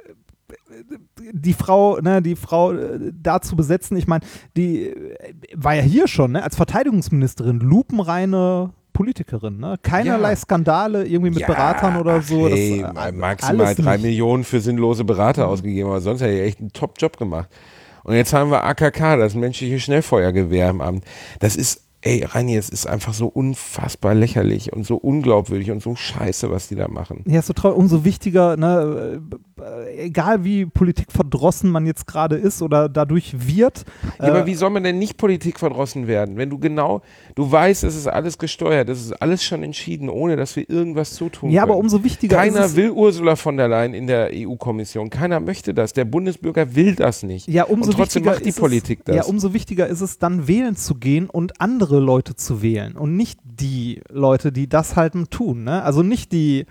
[SPEAKER 5] die Frau da zu besetzen, ich meine, die war ja hier schon, ne, als Verteidigungsministerin, lupenreine Politikerin, ne? Keinerlei Skandale irgendwie mit Beratern oder so.
[SPEAKER 6] Hey, maximal 3 Millionen für sinnlose Berater ausgegeben, aber sonst hat er echt einen Top-Job gemacht. Und jetzt haben wir AKK, das menschliche Schnellfeuergewehr im Amt. Das ist, Reini, es ist einfach so unfassbar lächerlich und so unglaubwürdig und so scheiße, was die da machen.
[SPEAKER 5] Ja, ist so traurig, umso wichtiger, ne, egal wie politikverdrossen man jetzt gerade ist oder dadurch wird.
[SPEAKER 6] Ja, aber wie soll man denn nicht politikverdrossen werden, wenn du weißt, es ist alles gesteuert, es ist alles schon entschieden, ohne dass wir irgendwas zutun können.
[SPEAKER 5] Ja, aber umso wichtiger
[SPEAKER 6] Keiner will Ursula von der Leyen in der EU-Kommission, keiner möchte das, der Bundesbürger will das nicht.
[SPEAKER 5] Ja, umso
[SPEAKER 6] und trotzdem macht die Politik das.
[SPEAKER 5] Ja, umso wichtiger ist es dann, wählen zu gehen und andere Leute zu wählen und nicht die Leute, die das halt tun, ne? Also nicht die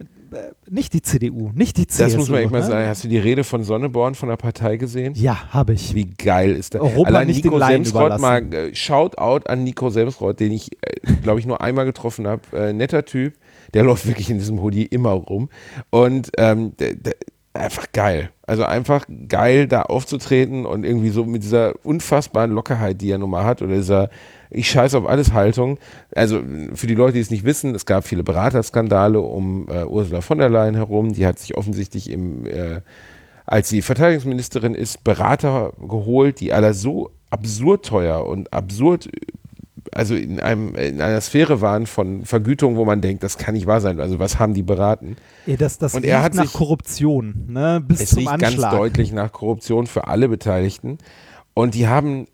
[SPEAKER 5] CDU, nicht die CSU.
[SPEAKER 6] Das muss man echt mal sagen. Hast du die Rede von Sonneborn von der Partei gesehen?
[SPEAKER 5] Ja, habe ich.
[SPEAKER 6] Wie geil ist das?
[SPEAKER 5] Europa
[SPEAKER 6] allein
[SPEAKER 5] nicht
[SPEAKER 6] Nico
[SPEAKER 5] den Laien
[SPEAKER 6] Semsrott,
[SPEAKER 5] überlassen.
[SPEAKER 6] mal Shoutout an Nico Semsrott, den ich, glaube ich, nur einmal getroffen habe. Netter Typ. Der läuft wirklich in diesem Hoodie immer rum. Und einfach geil. Also einfach geil, da aufzutreten und irgendwie so mit dieser unfassbaren Lockerheit, die er nun mal hat, oder dieser ich scheiße auf alles Haltung. Also für die Leute, die es nicht wissen, es gab viele Beraterskandale um Ursula von der Leyen herum. Die hat sich offensichtlich als sie Verteidigungsministerin ist, Berater geholt, die alle so absurd teuer und absurd, also in einer Sphäre waren von Vergütung, wo man denkt, das kann nicht wahr sein. Also was haben die beraten?
[SPEAKER 5] Ja, das
[SPEAKER 6] und
[SPEAKER 5] riecht nach Korruption, ne? Bis zum Anschlag.
[SPEAKER 6] Es riecht ganz deutlich nach Korruption für alle Beteiligten. Und die haben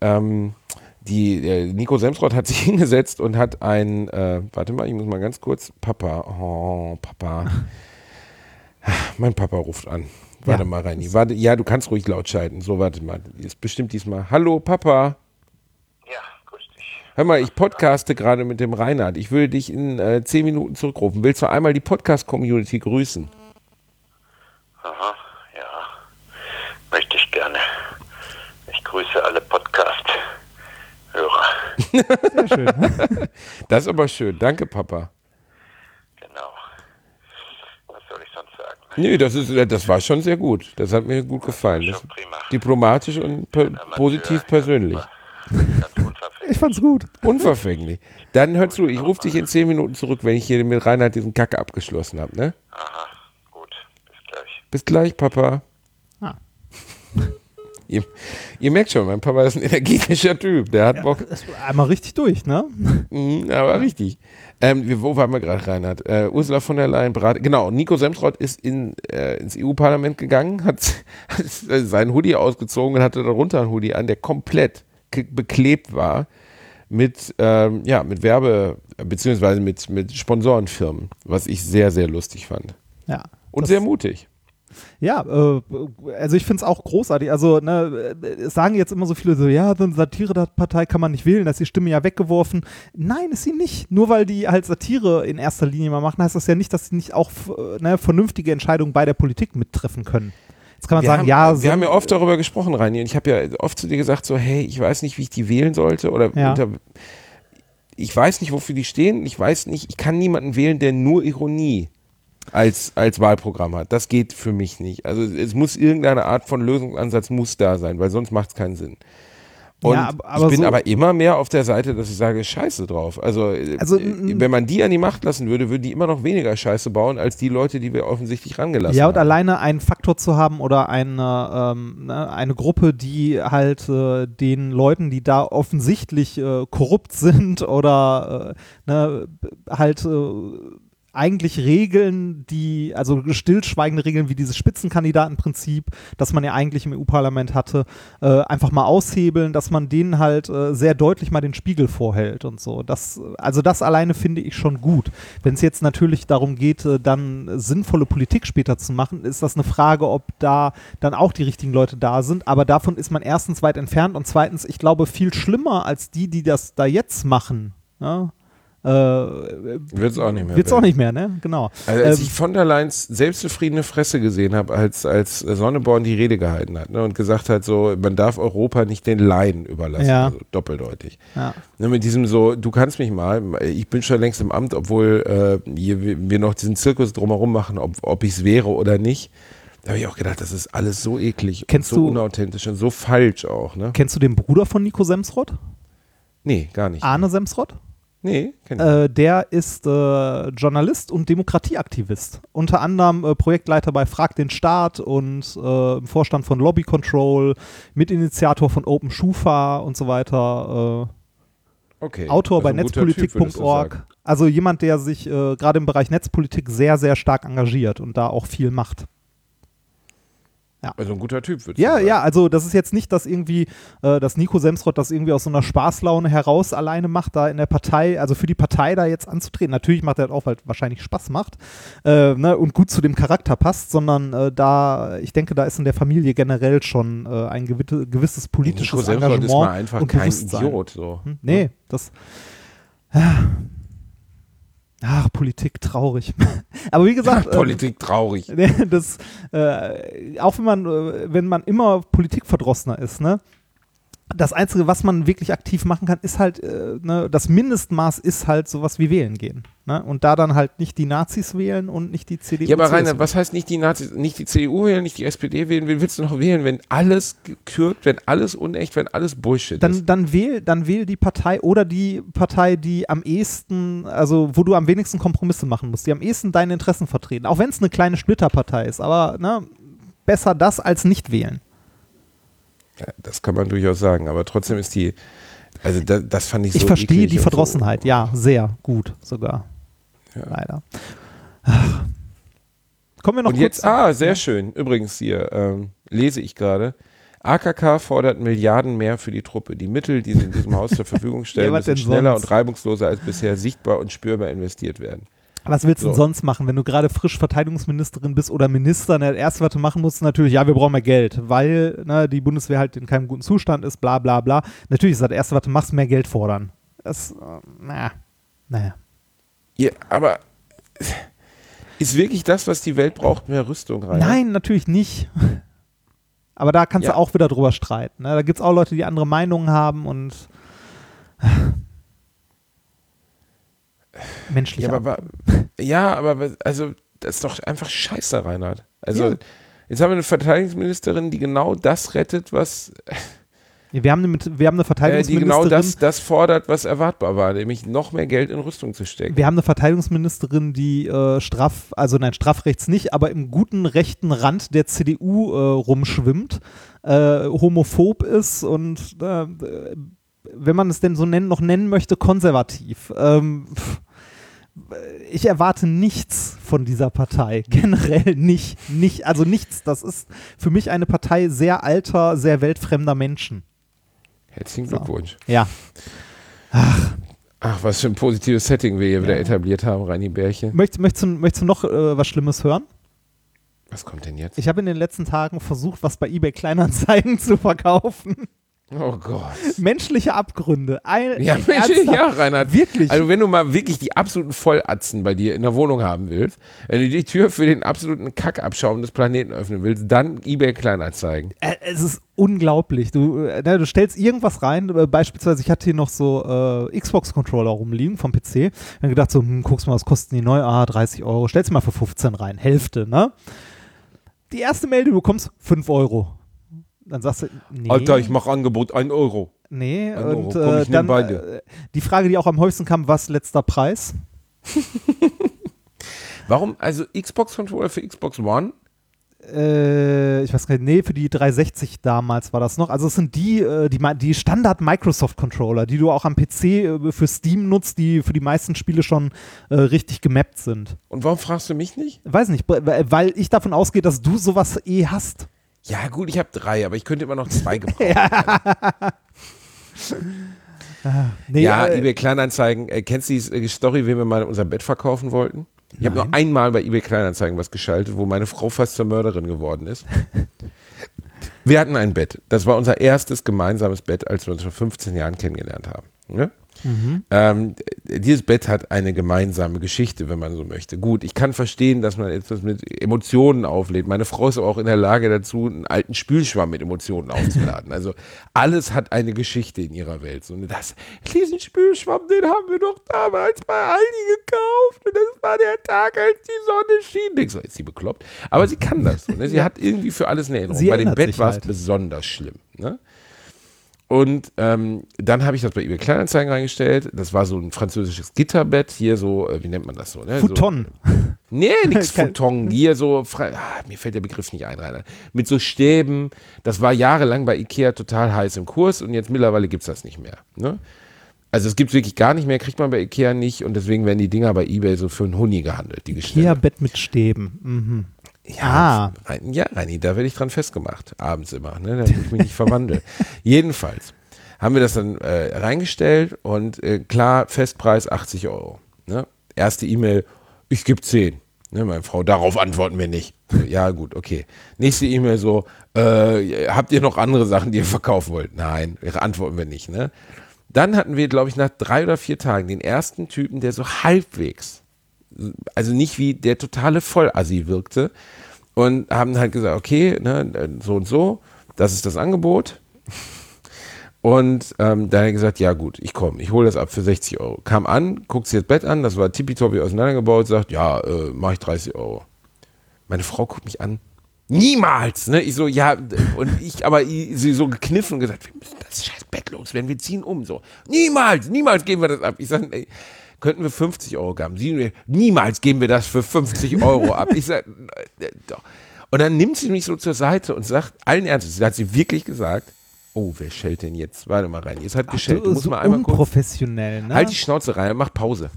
[SPEAKER 6] Nico Semsrott hat sich hingesetzt und hat warte mal, ich muss mal ganz kurz, Papa, mein Papa ruft an. Warte mal, Reini. Ja, du kannst ruhig laut schalten. So, warte mal. Ist bestimmt diesmal. Hallo, Papa.
[SPEAKER 8] Ja, grüß dich.
[SPEAKER 6] Hör mal, ich podcaste gerade mit dem Reinhard. Ich will dich in 10 Minuten zurückrufen. Willst du einmal die Podcast-Community grüßen?
[SPEAKER 8] Aha, ja. Möchte ich gerne. Ich grüße alle Podcast-Hörer.
[SPEAKER 5] Sehr schön.
[SPEAKER 6] Das ist aber schön. Danke, Papa.
[SPEAKER 8] Genau. Was soll ich sonst sagen?
[SPEAKER 6] Nee, das war schon sehr gut. Das hat mir gut gefallen.
[SPEAKER 8] Das war prima.
[SPEAKER 6] Diplomatisch und positiv persönlich.
[SPEAKER 8] Ganz unverfänglich.
[SPEAKER 5] Ich fand's gut.
[SPEAKER 6] Unverfänglich. Dann hör zu, ich rufe dich in 10 Minuten zurück, wenn ich hier mit Reinhard diesen Kacke abgeschlossen habe, ne?
[SPEAKER 8] Aha, gut. Bis gleich.
[SPEAKER 6] Bis gleich, Papa.
[SPEAKER 5] Ah.
[SPEAKER 6] Ihr merkt schon, mein Papa ist ein energetischer Typ. Der hat Bock.
[SPEAKER 5] Einmal richtig durch, ne?
[SPEAKER 6] Aber richtig. Wo waren wir gerade, Reinhard? Ursula von der Leyen, genau, Nico Semsrott ist ins EU-Parlament gegangen, hat seinen Hoodie ausgezogen und hatte darunter einen Hoodie an, der komplett beklebt war mit Werbe- bzw. mit Sponsorenfirmen, was ich sehr, sehr lustig fand.
[SPEAKER 5] Ja.
[SPEAKER 6] Und sehr mutig.
[SPEAKER 5] Ja, also ich finde es auch großartig. Also, ne, es sagen jetzt immer so viele so, ja, so eine Satire-Partei kann man nicht wählen, da ist die Stimme ja weggeworfen. Nein, ist sie nicht. Nur weil die halt Satire in erster Linie mal machen, heißt das ja nicht, dass sie nicht auch vernünftige Entscheidungen bei der Politik mittreffen können. Jetzt kann man sagen,
[SPEAKER 6] wir haben ja oft darüber gesprochen, Reini, und ich habe ja oft zu dir gesagt, so, hey, ich weiß nicht, wie ich die wählen sollte, oder ich weiß nicht, wofür die stehen, ich kann niemanden wählen, der nur Ironie als Wahlprogramm hat. Das geht für mich nicht. Also es muss irgendeine Art von Lösungsansatz muss da sein, weil sonst macht es keinen Sinn. Und
[SPEAKER 5] Ja, aber
[SPEAKER 6] ich bin
[SPEAKER 5] so-
[SPEAKER 6] aber immer mehr auf der Seite, dass ich sage, scheiße drauf. Also wenn man die an die Macht lassen würde, würden die immer noch weniger Scheiße bauen, als die Leute, die wir offensichtlich rangelassen
[SPEAKER 5] Ja,
[SPEAKER 6] haben.
[SPEAKER 5] und alleine einen Faktor zu haben oder eine Gruppe, die halt den Leuten, die da offensichtlich korrupt sind oder halt eigentlich Regeln, also stillschweigende Regeln wie dieses Spitzenkandidatenprinzip, das man ja eigentlich im EU-Parlament hatte, einfach mal aushebeln, dass man denen halt sehr deutlich mal den Spiegel vorhält und so. Das alleine finde ich schon gut. Wenn es jetzt natürlich darum geht, dann sinnvolle Politik später zu machen, ist das eine Frage, ob da dann auch die richtigen Leute da sind. Aber davon ist man erstens weit entfernt und zweitens, ich glaube, viel schlimmer als die das da jetzt machen. Ja?
[SPEAKER 6] Wird es auch nicht mehr.
[SPEAKER 5] Wird's auch nicht mehr, ne? Genau.
[SPEAKER 6] Also als ich von der Leyen's selbstzufriedene Fresse gesehen habe, als Sonneborn die Rede gehalten hat, ne, und gesagt hat, so, man darf Europa nicht den Laien überlassen,
[SPEAKER 5] Ja.
[SPEAKER 6] also doppeldeutig.
[SPEAKER 5] Ja.
[SPEAKER 6] Ne, mit diesem so, du kannst mich mal, ich bin schon längst im Amt, obwohl wir noch diesen Zirkus drumherum machen, ob ich es wäre oder nicht. Da habe ich auch gedacht, das ist alles so eklig und so unauthentisch und so falsch auch. Ne?
[SPEAKER 5] Kennst du den Bruder von Nico Semsrott?
[SPEAKER 6] Nee, gar nicht.
[SPEAKER 5] Arne Semsrott?
[SPEAKER 6] Nee, kenn ich.
[SPEAKER 5] Der ist Journalist und Demokratieaktivist. Unter anderem Projektleiter bei Frag den Staat und im Vorstand von Lobby Control, Mitinitiator von Open Schufa und so weiter.
[SPEAKER 6] Okay.
[SPEAKER 5] Autor bei
[SPEAKER 6] Also ein guter Typ, würdest du
[SPEAKER 5] netzpolitik.org.
[SPEAKER 6] sagen.
[SPEAKER 5] Also jemand, der sich gerade im Bereich Netzpolitik sehr, sehr stark engagiert und da auch viel macht. Ja.
[SPEAKER 6] Also ein guter Typ, würde ich
[SPEAKER 5] Ja,
[SPEAKER 6] sagen.
[SPEAKER 5] ja, also das ist jetzt nicht, dass irgendwie, dass Nico Semsrott das irgendwie aus so einer Spaßlaune heraus alleine macht, da in der Partei, also für die Partei da jetzt anzutreten. Natürlich macht er das auch, weil es wahrscheinlich Spaß macht und gut zu dem Charakter passt, sondern ich denke, da ist in der Familie generell schon ein gewisses politisches
[SPEAKER 6] Nico Semsrott
[SPEAKER 5] Engagement
[SPEAKER 6] ist mal einfach
[SPEAKER 5] und
[SPEAKER 6] kein
[SPEAKER 5] Bewusstsein.
[SPEAKER 6] Idiot. So.
[SPEAKER 5] Nee, das... Ach, Politik, traurig. Aber wie gesagt...
[SPEAKER 6] Politik traurig.
[SPEAKER 5] Das, auch wenn man immer politikverdrossener ist, ne? Das Einzige, was man wirklich aktiv machen kann, ist halt, das Mindestmaß ist halt sowas wie wählen gehen. Ne? Und da dann halt nicht die Nazis wählen und nicht die CDU.
[SPEAKER 6] Ja, aber
[SPEAKER 5] CSU.
[SPEAKER 6] Rainer, was heißt nicht die Nazis, nicht die CDU wählen, nicht die SPD wählen? Wen willst du noch wählen, wenn alles gekürkt, wenn alles unecht, wenn alles Bullshit ist?
[SPEAKER 5] Dann wähl die Partei oder die Partei, die am ehesten, also wo du am wenigsten Kompromisse machen musst, die am ehesten deine Interessen vertreten. Auch wenn es eine kleine Splitterpartei ist, aber besser das als nicht wählen.
[SPEAKER 6] Ja, das kann man durchaus sagen, aber trotzdem ist also das fand ich so
[SPEAKER 5] Ich verstehe
[SPEAKER 6] eklig
[SPEAKER 5] die
[SPEAKER 6] und
[SPEAKER 5] Verdrossenheit, ja, sehr gut sogar.
[SPEAKER 6] Ja.
[SPEAKER 5] Leider. Ach. Kommen wir noch
[SPEAKER 6] Und
[SPEAKER 5] kurz.
[SPEAKER 6] jetzt, sehr schön, übrigens hier, lese ich gerade, AKK fordert Milliarden mehr für die Truppe. Die Mittel, die sie in diesem Haus zur Verfügung stellen,
[SPEAKER 5] Ja, was
[SPEAKER 6] müssen
[SPEAKER 5] denn
[SPEAKER 6] schneller
[SPEAKER 5] sonst?
[SPEAKER 6] und reibungsloser als bisher sichtbar und spürbar investiert werden.
[SPEAKER 5] Was willst du denn
[SPEAKER 6] So.
[SPEAKER 5] sonst machen, wenn du gerade frisch Verteidigungsministerin bist oder Minister? Das erste, was du machen musst, natürlich, ja, wir brauchen mehr Geld, weil die Bundeswehr halt in keinem guten Zustand ist, bla bla bla. Natürlich ist das erste, was du machst, mehr Geld fordern. Das, naja.
[SPEAKER 6] Ja, aber ist wirklich das, was die Welt braucht, mehr Rüstung rein?
[SPEAKER 5] Nein, natürlich nicht. Aber da kannst
[SPEAKER 6] Ja.
[SPEAKER 5] du auch wieder drüber streiten. Ne? Da gibt es auch Leute, die andere Meinungen haben und menschlich.
[SPEAKER 6] aber also das ist doch einfach scheiße, Reinhard. Also
[SPEAKER 5] Ja.
[SPEAKER 6] jetzt haben wir eine Verteidigungsministerin, die genau das rettet, was
[SPEAKER 5] Wir haben eine
[SPEAKER 6] die
[SPEAKER 5] Verteidigungsministerin.
[SPEAKER 6] genau das fordert, was erwartbar war, nämlich noch mehr Geld in Rüstung zu stecken.
[SPEAKER 5] Wir haben eine Verteidigungsministerin, die strafrechts nicht, aber im guten rechten Rand der CDU rumschwimmt, homophob ist und wenn man es denn so noch nennen möchte, konservativ. Ich erwarte nichts von dieser Partei. Generell nicht. Also nichts. Das ist für mich eine Partei sehr alter, sehr weltfremder Menschen.
[SPEAKER 6] Herzlichen Glückwunsch.
[SPEAKER 5] Ja.
[SPEAKER 6] Ach, was für ein positives Setting wir hier wieder etabliert haben, Reini Bärchen.
[SPEAKER 5] Möchtest du noch was Schlimmes hören?
[SPEAKER 6] Was kommt denn jetzt?
[SPEAKER 5] Ich habe in den letzten Tagen versucht, was bei eBay Kleinanzeigen zu verkaufen.
[SPEAKER 6] Oh Gott.
[SPEAKER 5] Menschliche Abgründe.
[SPEAKER 6] Ja, Reinhard.
[SPEAKER 5] Wirklich.
[SPEAKER 6] Also wenn du mal wirklich die absoluten Vollatzen bei dir in der Wohnung haben willst, wenn du die Tür für den absoluten Kackabschaum des Planeten öffnen willst, dann eBay Kleinanzeigen.
[SPEAKER 5] Es ist unglaublich. Du stellst irgendwas rein, beispielsweise ich hatte hier noch so Xbox-Controller rumliegen vom PC. Dann gedacht so, guckst mal, was kosten die neu? 30 €. Stellst mal für 15 rein. Hälfte, ne? Die erste Meldung, du bekommst 5 €. Dann sagst du, nee.
[SPEAKER 6] Alter, ich mache Angebot 1 €.
[SPEAKER 5] Nee,
[SPEAKER 6] Noro,
[SPEAKER 5] und
[SPEAKER 6] komm, ich nehm
[SPEAKER 5] dann
[SPEAKER 6] beide.
[SPEAKER 5] Die Frage, die auch am häufigsten kam, was letzter Preis?
[SPEAKER 6] Warum, also Xbox-Controller für Xbox One?
[SPEAKER 5] Ich weiß gar nicht, nee, für die 360 damals war das noch. Also es sind die Standard-Microsoft-Controller, die du auch am PC für Steam nutzt, die für die meisten Spiele schon richtig gemappt sind.
[SPEAKER 6] Und warum fragst du mich nicht?
[SPEAKER 5] Weiß nicht, weil ich davon ausgehe, dass du sowas hast.
[SPEAKER 6] Ja gut, ich habe 3, aber ich könnte immer noch 2 gebrauchen.
[SPEAKER 5] Nee,
[SPEAKER 6] Ja, eBay Kleinanzeigen. Kennst du die Story, wen wir mal unser Bett verkaufen wollten? Ich habe nur einmal bei eBay Kleinanzeigen was geschaltet, wo meine Frau fast zur Mörderin geworden ist. Wir hatten ein Bett. Das war unser erstes gemeinsames Bett, als wir uns vor 15 Jahren kennengelernt haben. Ne? Dieses Bett hat eine gemeinsame Geschichte, wenn man so möchte. Gut, ich kann verstehen, dass man etwas mit Emotionen auflädt. Meine Frau ist auch in der Lage dazu, einen alten Spülschwamm mit Emotionen aufzuladen. Also alles hat eine Geschichte in ihrer Welt. So, diesen Spülschwamm, den haben wir doch damals bei Aldi gekauft. Und das war der Tag, als die Sonne schien. Denkst du, ist sie bekloppt? Aber sie kann das so. Ne? Sie hat irgendwie für alles eine Erinnerung. Bei dem Bett war es besonders schlimm. Ne? Und dann habe ich das bei eBay Kleinanzeigen reingestellt. Das war so ein französisches Gitterbett. Hier so, wie nennt man das so? Ne?
[SPEAKER 5] Futon.
[SPEAKER 6] So, nee, nix Futon. Hier so, mir fällt der Begriff nicht ein, Rainer. Mit so Stäben. Das war jahrelang bei Ikea total heiß im Kurs und jetzt mittlerweile gibt es das nicht mehr. Ne? Also es gibt es wirklich gar nicht mehr, kriegt man bei Ikea nicht und deswegen werden die Dinger bei eBay so für einen Huni gehandelt. Die
[SPEAKER 5] Ikea-Bett mit Stäben. Mhm.
[SPEAKER 6] Ja, Reini, da werde ich dran festgemacht, abends immer, ne, damit ich mich nicht verwandle. Jedenfalls haben wir das dann reingestellt und klar, Festpreis 80 €. Ne? Erste E-Mail, ich gebe 10. Ne, meine Frau, darauf antworten wir nicht. Ja, gut, okay. Nächste E-Mail so, habt ihr noch andere Sachen, die ihr verkaufen wollt? Nein, antworten wir nicht. Ne? Dann hatten wir, glaube ich, nach 3 oder 4 Tagen den ersten Typen, der so halbwegs, also nicht wie der totale Vollassi wirkte und haben halt gesagt, okay, ne, so und so, das ist das Angebot und dann hat er gesagt, ja gut, ich komme, ich hole das ab für 60 €. Kam an, guckt sich das Bett an, das war tippitoppi auseinandergebaut, sagt, ja, mache ich 30 €. Meine Frau guckt mich an, niemals, ne, ich so, ja, und ich, aber sie so gekniffen und gesagt, wir müssen das scheiß Bett loswerden, wir ziehen um, so, niemals geben wir das ab. Ich sage, ey, könnten wir 50 € geben. Sie, niemals geben wir das für 50 € ab. Ich sage, doch. Und dann nimmt sie mich so zur Seite und sagt, allen Ernstes, da hat sie wirklich gesagt, oh, wer schellt denn jetzt? Warte mal rein, jetzt hat geschellt. Du musst
[SPEAKER 5] so
[SPEAKER 6] mal einmal
[SPEAKER 5] unprofessionell, ne?
[SPEAKER 6] Halt die Schnauze rein, mach Pause.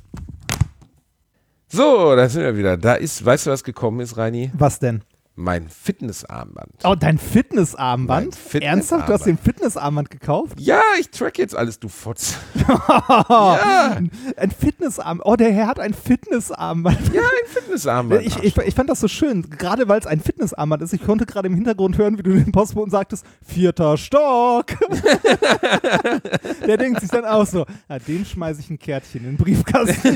[SPEAKER 6] So, da sind wir wieder. Da ist, weißt du, was gekommen ist, Reini?
[SPEAKER 5] Was denn?
[SPEAKER 6] Mein Fitnessarmband.
[SPEAKER 5] Oh, dein Fitnessarmband?
[SPEAKER 6] Mein Fitnessarmband.
[SPEAKER 5] Ernsthaft? Du hast den Fitnessarmband gekauft?
[SPEAKER 6] Ja, ich track jetzt alles, du Fotz. Ja.
[SPEAKER 5] Ein Fitnessarmband. Oh, der Herr hat ein Fitnessarmband.
[SPEAKER 6] Ja, ein Fitnessarmband.
[SPEAKER 5] Ich fand das so schön, gerade weil es ein Fitnessarmband ist. Ich konnte gerade im Hintergrund hören, wie du den Postboten sagtest, 4. Stock. Der denkt sich dann auch so, ja, den schmeiße ich ein Kärtchen in den Briefkasten.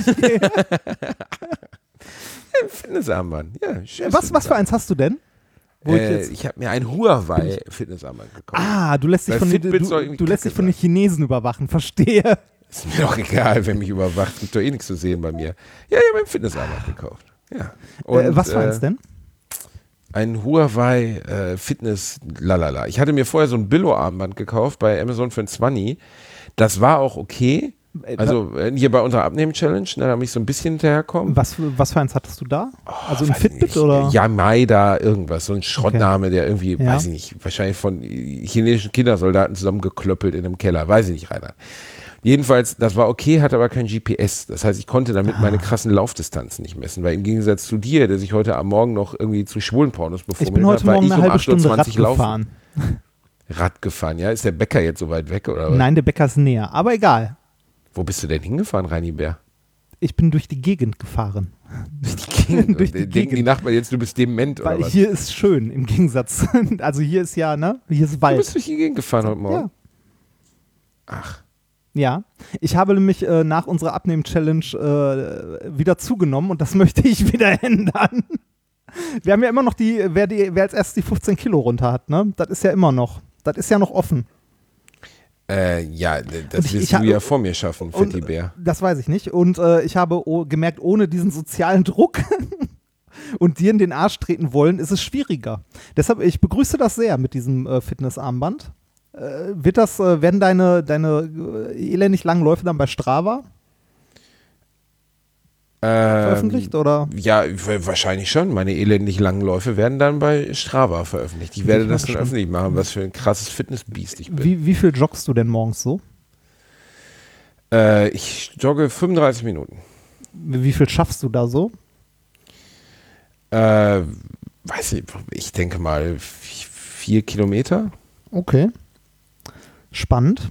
[SPEAKER 6] Ein Fitnessarmband. Ja, schön.
[SPEAKER 5] Was für eins hast du denn?
[SPEAKER 6] Ich habe mir ein Huawei-Fitnessarmband gekauft.
[SPEAKER 5] Ah, du lässt dich von den Chinesen überwachen, verstehe.
[SPEAKER 6] Ist mir doch egal, wer mich überwacht. Gibt doch eh nichts zu sehen bei mir. Ja, ich habe ein Fitnessarmband gekauft. Ja. Und,
[SPEAKER 5] was für eins denn?
[SPEAKER 6] Ein Huawei Fitness lalala. Ich hatte mir vorher so ein Billo-Armband gekauft bei Amazon für ein 20. Das war auch okay. Also hier bei unserer Abnehmen-Challenge, da habe ich so ein bisschen hinterherkommen.
[SPEAKER 5] Was für eins hattest du da? Also ein Fitbit oder?
[SPEAKER 6] Yamada, irgendwas, so ein Schrottname, der irgendwie, weiß ich nicht, wahrscheinlich von chinesischen Kindersoldaten zusammengeklöppelt in einem Keller, weiß ich nicht, Rainer. Jedenfalls, das war okay, hatte aber kein GPS. Das heißt, ich konnte damit meine krassen Laufdistanzen nicht messen, weil im Gegensatz zu dir, der sich heute am Morgen noch irgendwie zu Schwulenpornos befummelt hat,
[SPEAKER 5] ich bin heute Morgen eine halbe Stunde Rad
[SPEAKER 6] gefahren. Rad gefahren, ja? Ist der Bäcker jetzt so weit weg, oder was?
[SPEAKER 5] Nein, der Bäcker ist näher, aber egal.
[SPEAKER 6] Wo bist du denn hingefahren, Reini Bär?
[SPEAKER 5] Ich bin durch die Gegend gefahren.
[SPEAKER 6] Durch die Gegend? Denken die Nachbarn jetzt, du bist dement, oder was?
[SPEAKER 5] Weil hier ist schön, im Gegensatz. Also hier ist ja, ne? Hier ist Wald.
[SPEAKER 6] Du bist durch die Gegend gefahren heute Morgen?
[SPEAKER 5] Ja.
[SPEAKER 6] Ach.
[SPEAKER 5] Ja, ich habe nämlich nach unserer Abnehmen-Challenge wieder zugenommen und das möchte ich wieder ändern. Wir haben ja immer noch wer als erstes die 15 Kilo runter hat, ne? Das ist ja immer noch. Das ist ja noch offen.
[SPEAKER 6] Ja, das wirst du ja vor mir schaffen, Fetti Bär.
[SPEAKER 5] Das weiß ich nicht. Und ich habe gemerkt, ohne diesen sozialen Druck und dir in den Arsch treten wollen, ist es schwieriger. Deshalb, ich begrüße das sehr mit diesem Fitnessarmband. werden deine elendig langen Läufe dann bei Strava veröffentlicht, oder?
[SPEAKER 6] Ja, wahrscheinlich schon. Meine elendig langen Läufe werden dann bei Strava veröffentlicht. Ich werde das dann öffentlich machen, was für ein krasses Fitnessbiest ich bin.
[SPEAKER 5] Wie viel joggst du denn morgens so?
[SPEAKER 6] Ich jogge 35 Minuten.
[SPEAKER 5] Wie viel schaffst du da so?
[SPEAKER 6] Weiß ich denke mal 4 Kilometer.
[SPEAKER 5] Okay. Spannend.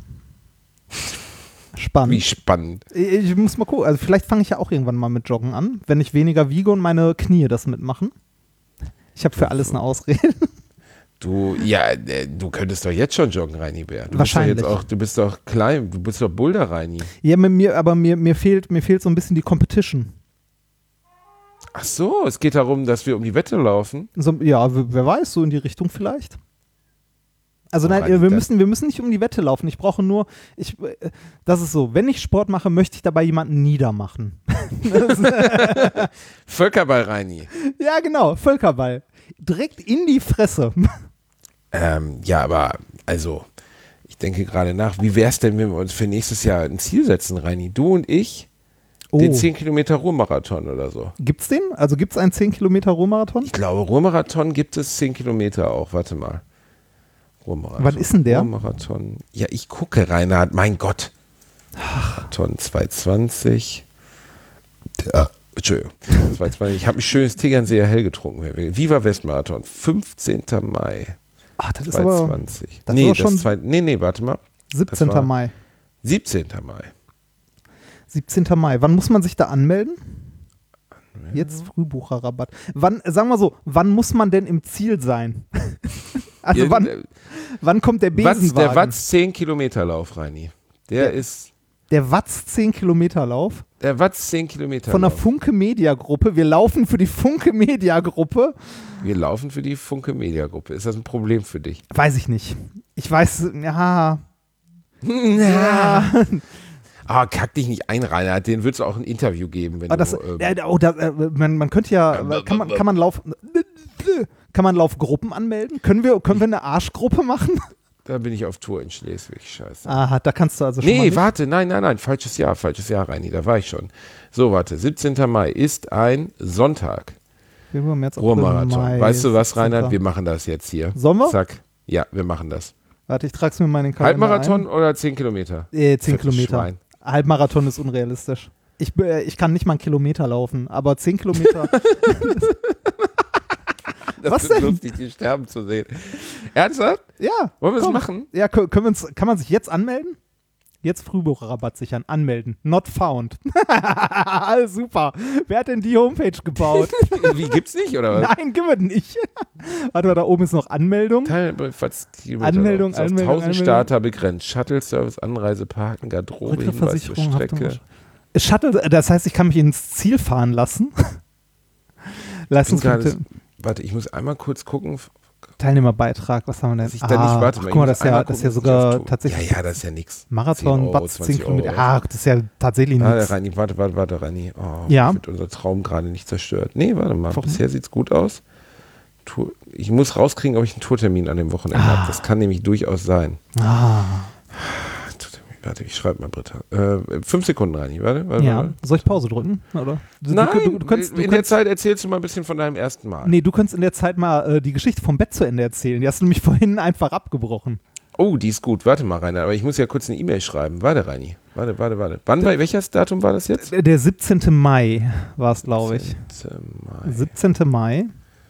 [SPEAKER 6] Wie spannend.
[SPEAKER 5] Ich muss mal gucken. Also vielleicht fange ich ja auch irgendwann mal mit Joggen an, wenn ich weniger wiege und meine Knie das mitmachen. Ich habe für alles eine Ausrede.
[SPEAKER 6] Du könntest doch jetzt schon joggen, Reini Bär.
[SPEAKER 5] Wahrscheinlich.
[SPEAKER 6] Du bist doch klein, du bist doch Boulder, Reini.
[SPEAKER 5] Ja, mir fehlt so ein bisschen die Competition.
[SPEAKER 6] Ach so, es geht darum, dass wir um die Wette laufen.
[SPEAKER 5] So, ja, wer weiß, so in die Richtung vielleicht. Also nein, wir müssen nicht um die Wette laufen. Ich brauche nur, das ist so, wenn ich Sport mache, möchte ich dabei jemanden niedermachen.
[SPEAKER 6] Völkerball, Reini.
[SPEAKER 5] Ja, genau, Völkerball. Direkt in die Fresse.
[SPEAKER 6] Ja, aber also, ich denke gerade nach, wie wäre es denn, wenn wir uns für nächstes Jahr ein Ziel setzen, Reini? Du und ich, den 10 Kilometer Ruhrmarathon oder so.
[SPEAKER 5] Gibt's den? Also gibt's einen 10 Kilometer Ruhrmarathon?
[SPEAKER 6] Ich glaube, Ruhrmarathon gibt es 10 Kilometer auch. Warte mal. Ruhrmarathon.
[SPEAKER 5] Wann ist denn der?
[SPEAKER 6] Ruhrmarathon. Ja, ich gucke, Reinhard. Mein Gott. Marathon 220. Entschuldigung. 220. Ich habe ein schönes Tegernseer Hell getrunken. Viva Westmarathon. 15. Mai.
[SPEAKER 5] Ach, das
[SPEAKER 6] 220.
[SPEAKER 5] ist aber...
[SPEAKER 6] Nee, warte mal.
[SPEAKER 5] 17. Mai.
[SPEAKER 6] 17. Mai.
[SPEAKER 5] 17. Mai. Wann muss man sich da anmelden? Jetzt Frühbucherrabatt. Sagen wir so, wann muss man denn im Ziel sein? Also wann kommt der Besenwagen?
[SPEAKER 6] Der Watz 10 Kilometer Lauf, Reini. Der
[SPEAKER 5] Watz 10 Kilometer Lauf?
[SPEAKER 6] Der Watz 10 Kilometer
[SPEAKER 5] Von der Funke Media Gruppe. Wir laufen für die Funke Media Gruppe.
[SPEAKER 6] Wir laufen für die Funke Media Gruppe. Ist das ein Problem für dich?
[SPEAKER 5] Weiß ich nicht. Ich weiß, ja.
[SPEAKER 6] Kack dich nicht ein, Reinhard. Den würdest du auch ein Interview geben, wenn
[SPEAKER 5] man könnte ja, kann man Laufgruppen anmelden? Können wir eine Arschgruppe machen?
[SPEAKER 6] Da bin ich auf Tour in Schleswig, scheiße.
[SPEAKER 5] Aha, da kannst du also schon mal
[SPEAKER 6] warte, nein, falsches Jahr, Reini, da war ich schon. So, warte, 17. Mai ist ein Sonntag. Ruhrmarathon. Weißt du was, Reinhard? Wir machen das jetzt hier.
[SPEAKER 5] Sollen wir?
[SPEAKER 6] Zack. Ja, wir machen das.
[SPEAKER 5] Warte, ich trag's mir mal in den Kalender
[SPEAKER 6] Halbmarathon oder 10 Kilometer?
[SPEAKER 5] 10 Kilometer. Halbmarathon ist unrealistisch. Ich kann nicht mal einen Kilometer laufen, aber 10 Kilometer.
[SPEAKER 6] Das ist lustig, die sterben zu sehen. Ernsthaft?
[SPEAKER 5] Ja.
[SPEAKER 6] Wollen wir es machen?
[SPEAKER 5] Ja, kann man sich jetzt anmelden? Jetzt Frühbucherrabatt sichern. Anmelden. Not found. Super. Wer hat denn die Homepage gebaut?
[SPEAKER 6] Wie, gibt's nicht, oder was?
[SPEAKER 5] Nein, gibt es nicht. Warte mal, da oben ist noch Anmeldung.
[SPEAKER 6] Anmeldung. 1000 Starter begrenzt. Shuttle-Service, Anreise, Parken, Garderobe, Hinweis zur Strecke.
[SPEAKER 5] Shuttle, das heißt, ich kann mich ins Ziel fahren lassen. Leistungspunkte.
[SPEAKER 6] Warte, ich muss einmal kurz gucken.
[SPEAKER 5] Teilnehmerbeitrag, was haben wir denn? Guck mal, das ist ja sogar tatsächlich.
[SPEAKER 6] Ja, das ist ja nichts.
[SPEAKER 5] Marathon, Watz, 10 Kilometer. Das ist ja tatsächlich nichts.
[SPEAKER 6] Reini, warte, Reini.
[SPEAKER 5] Ja.
[SPEAKER 6] Wird unser Traum gerade nicht zerstört. Nee, warte mal. Bisher sieht's gut aus. Ich muss rauskriegen, ob ich einen Tourtermin an dem Wochenende habe. Das kann nämlich durchaus sein. Warte, ich schreibe mal Britta. 5 Sekunden, Reini. Warte.
[SPEAKER 5] Soll ich Pause drücken? Oder?
[SPEAKER 6] Nein, in der Zeit erzählst du mal ein bisschen von deinem ersten Mal.
[SPEAKER 5] Nee, du kannst in der Zeit mal die Geschichte vom Bett zu Ende erzählen. Die hast du nämlich vorhin einfach abgebrochen.
[SPEAKER 6] Oh, die ist gut. Warte mal, Rainer. Aber ich muss ja kurz eine E-Mail schreiben. Warte, Reini. Warte. Welches Datum war das jetzt?
[SPEAKER 5] Der 17. Mai war es, glaube ich. 17. Mai.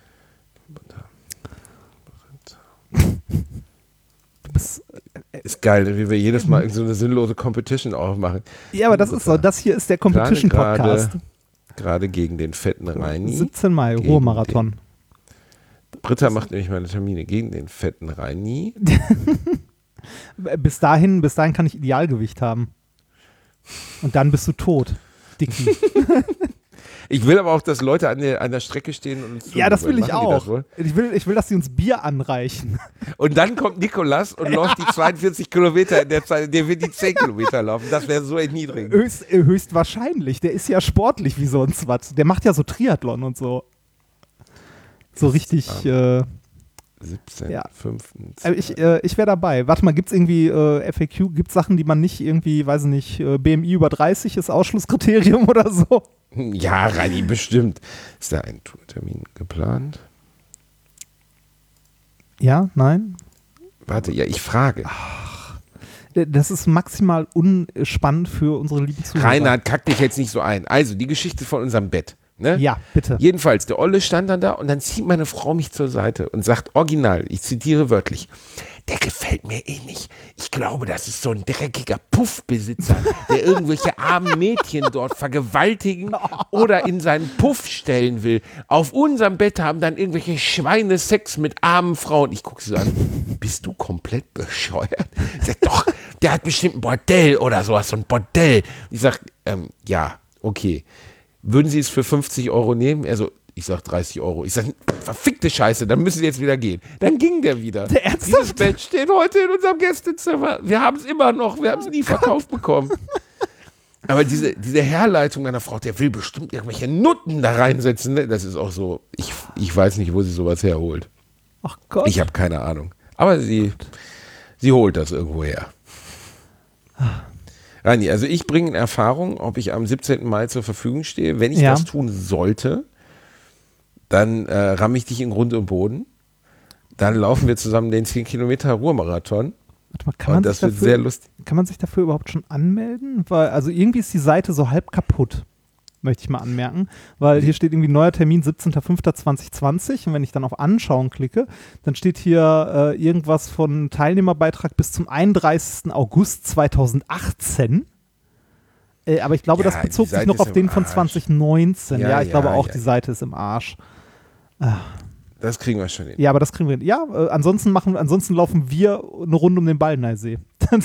[SPEAKER 6] Ist geil, wie wir jedes Mal so eine sinnlose Competition aufmachen.
[SPEAKER 5] Ja, aber das ist so. Das hier ist der Competition-Podcast.
[SPEAKER 6] Gerade gegen den fetten Reini.
[SPEAKER 5] 17 Mai, Ruhrmarathon.
[SPEAKER 6] Britta macht nämlich meine Termine gegen den fetten Reini.
[SPEAKER 5] Bis dahin kann ich Idealgewicht haben. Und dann bist du tot, Dicky.
[SPEAKER 6] Ich will aber auch, dass Leute an der Strecke stehen und uns
[SPEAKER 5] ja, das will ich auch. Ich will, dass sie uns Bier anreichen.
[SPEAKER 6] Und dann kommt Nikolas und läuft die 42 Kilometer in der Zeit, in der wir die 10 Kilometer laufen. Das wäre so erniedrigend.
[SPEAKER 5] Höchstwahrscheinlich. Der ist ja sportlich wie sonst was. Der macht ja so Triathlon und so. So richtig
[SPEAKER 6] 17,
[SPEAKER 5] Ja.
[SPEAKER 6] 5.
[SPEAKER 5] Ich wäre dabei. Warte mal, gibt es irgendwie FAQ, gibt es Sachen, die man nicht irgendwie, weiß ich nicht, BMI über 30 ist Ausschlusskriterium oder so?
[SPEAKER 6] Ja, Reini, bestimmt. Ist da ein Tourtermin geplant?
[SPEAKER 5] Ja, nein?
[SPEAKER 6] Warte, ja, ich frage.
[SPEAKER 5] Das ist maximal unspannend für unsere lieben Zuhörer.
[SPEAKER 6] Reinhard, kack dich jetzt nicht so ein. Also, die Geschichte von unserem Bett. Ne?
[SPEAKER 5] Ja, bitte.
[SPEAKER 6] Jedenfalls, der Olle stand dann da und dann zieht meine Frau mich zur Seite und sagt original, ich zitiere wörtlich, der gefällt mir eh nicht. Ich glaube, das ist so ein dreckiger Puffbesitzer, der irgendwelche armen Mädchen dort vergewaltigen oder in seinen Puff stellen will. Auf unserem Bett haben dann irgendwelche Schweine Sex mit armen Frauen. Ich gucke sie so an, bist du komplett bescheuert? Ich sag, doch, der hat bestimmt ein Bordell oder sowas, so ein Bordell. Ich sag, ja, okay. Würden Sie es für 50 € nehmen? Also, ich sag 30 €. Ich sag, verfickte Scheiße, dann müssen Sie jetzt wieder gehen. Dann ging der wieder.
[SPEAKER 5] Der Ernsthaft?
[SPEAKER 6] Dieses Bett steht heute in unserem Gästezimmer. Wir haben es immer noch, wir haben es nie verkauft bekommen. Aber diese Herleitung einer Frau, der will bestimmt irgendwelche Nutten da reinsetzen, ne? Das ist auch so, ich weiß nicht, wo sie sowas herholt.
[SPEAKER 5] Ach Gott.
[SPEAKER 6] Ich habe keine Ahnung. Aber sie holt das irgendwo her. Rani, also ich bringe in Erfahrung, ob ich am 17. Mai zur Verfügung stehe. Wenn ich das tun sollte, dann ramme ich dich in Grund und Boden. Dann laufen wir zusammen den 10 Kilometer Ruhrmarathon.
[SPEAKER 5] Warte mal,
[SPEAKER 6] Und das wird sehr lustig.
[SPEAKER 5] Kann man sich dafür überhaupt schon anmelden? Weil, also irgendwie ist die Seite so halb kaputt, möchte ich mal anmerken. Weil hier steht irgendwie neuer Termin 17.05.2020 und wenn ich dann auf Anschauen klicke, dann steht hier irgendwas von Teilnehmerbeitrag bis zum 31. August 2018. Aber ich glaube,
[SPEAKER 6] Ja,
[SPEAKER 5] das bezog
[SPEAKER 6] die
[SPEAKER 5] sich
[SPEAKER 6] Seite
[SPEAKER 5] noch
[SPEAKER 6] ist
[SPEAKER 5] auf
[SPEAKER 6] im
[SPEAKER 5] den von
[SPEAKER 6] Arsch.
[SPEAKER 5] 2019. Ja, ich glaube auch,
[SPEAKER 6] ja.
[SPEAKER 5] die Seite ist im Arsch.
[SPEAKER 6] Das kriegen wir schon hin.
[SPEAKER 5] Ja, aber das kriegen wir hin. Ja, ansonsten laufen wir eine Runde um den Ballneisee.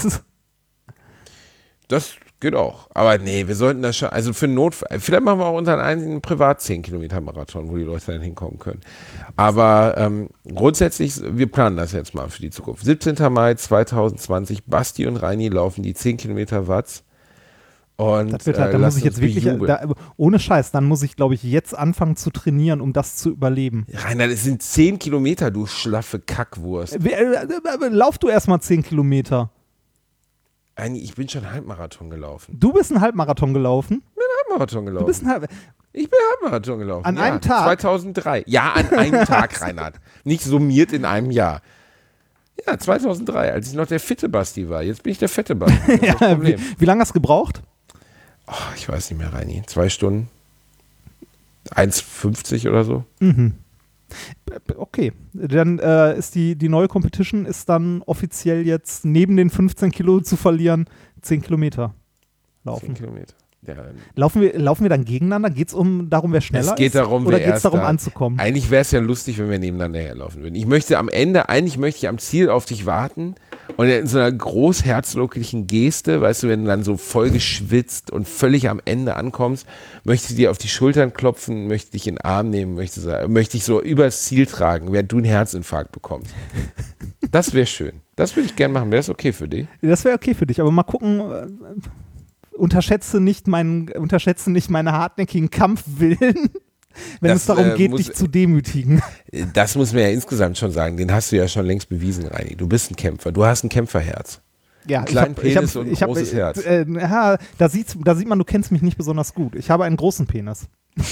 [SPEAKER 6] Das geht auch. Aber nee, wir sollten das schon, also für Notfall, vielleicht machen wir auch unseren einen privat 10 Kilometer Marathon, wo die Leute dann hinkommen können. Aber grundsätzlich, wir planen das jetzt mal für die Zukunft. 17. Mai 2020, Basti und Reini laufen die 10 Kilometer Watts. Und
[SPEAKER 5] Das wird halt, da muss ich jetzt wirklich, ohne Scheiß, dann muss ich, glaube ich, jetzt anfangen zu trainieren, um das zu überleben.
[SPEAKER 6] Rainer, das sind 10 Kilometer, du schlaffe Kackwurst.
[SPEAKER 5] Lauf du erstmal 10 Kilometer.
[SPEAKER 6] Reini, ich bin schon Halbmarathon gelaufen.
[SPEAKER 5] Du bist einen Halbmarathon gelaufen?
[SPEAKER 6] Halbmarathon gelaufen.
[SPEAKER 5] Du bist ein
[SPEAKER 6] Ich bin Halbmarathon gelaufen.
[SPEAKER 5] An einem Tag?
[SPEAKER 6] 2003. Ja, an einem Tag, Reinhard. Nicht summiert in einem Jahr. Ja, 2003, als ich noch der fitte Basti war. Jetzt bin ich der fette Basti. Das ist das Problem.
[SPEAKER 5] Wie lange hast du gebraucht?
[SPEAKER 6] Oh, ich weiß nicht mehr, Reini. 2 Stunden. 1,50 oder so.
[SPEAKER 5] Mhm. Okay, dann ist die neue Competition ist dann offiziell jetzt neben den 15 Kilo zu verlieren 10 Kilometer
[SPEAKER 6] 10
[SPEAKER 5] laufen.
[SPEAKER 6] Kilometer. Ja.
[SPEAKER 5] Laufen wir dann gegeneinander? Geht es darum, wer schneller
[SPEAKER 6] Es geht
[SPEAKER 5] ist?
[SPEAKER 6] darum,
[SPEAKER 5] oder
[SPEAKER 6] wer
[SPEAKER 5] geht es darum,
[SPEAKER 6] erst da-
[SPEAKER 5] anzukommen?
[SPEAKER 6] Eigentlich wäre es ja lustig, wenn wir nebeneinander herlaufen würden. Ich möchte am Ende, eigentlich möchte ich am Ziel auf dich warten und in so einer großherzoglichen Geste, weißt du, wenn du dann so voll geschwitzt und völlig am Ende ankommst, möchte ich dir auf die Schultern klopfen, möchte dich in den Arm nehmen, möchte ich so übers Ziel tragen, während du einen Herzinfarkt bekommst. Das wäre schön. Das würde ich gerne machen. Wäre das okay für dich?
[SPEAKER 5] Das wäre okay für dich, aber mal gucken. Unterschätze nicht meine hartnäckigen Kampfwillen, wenn
[SPEAKER 6] Das,
[SPEAKER 5] es darum geht,
[SPEAKER 6] muss-
[SPEAKER 5] dich zu demütigen.
[SPEAKER 6] Das muss man ja insgesamt schon sagen. Den hast du ja schon längst bewiesen, Reini. Du bist ein Kämpfer. Du hast ein Kämpferherz.
[SPEAKER 5] Ja,
[SPEAKER 6] Einen kleinen Penis und ein großes Herz.
[SPEAKER 5] Ja, da sieht man, du kennst mich nicht besonders gut. Ich habe einen großen Penis.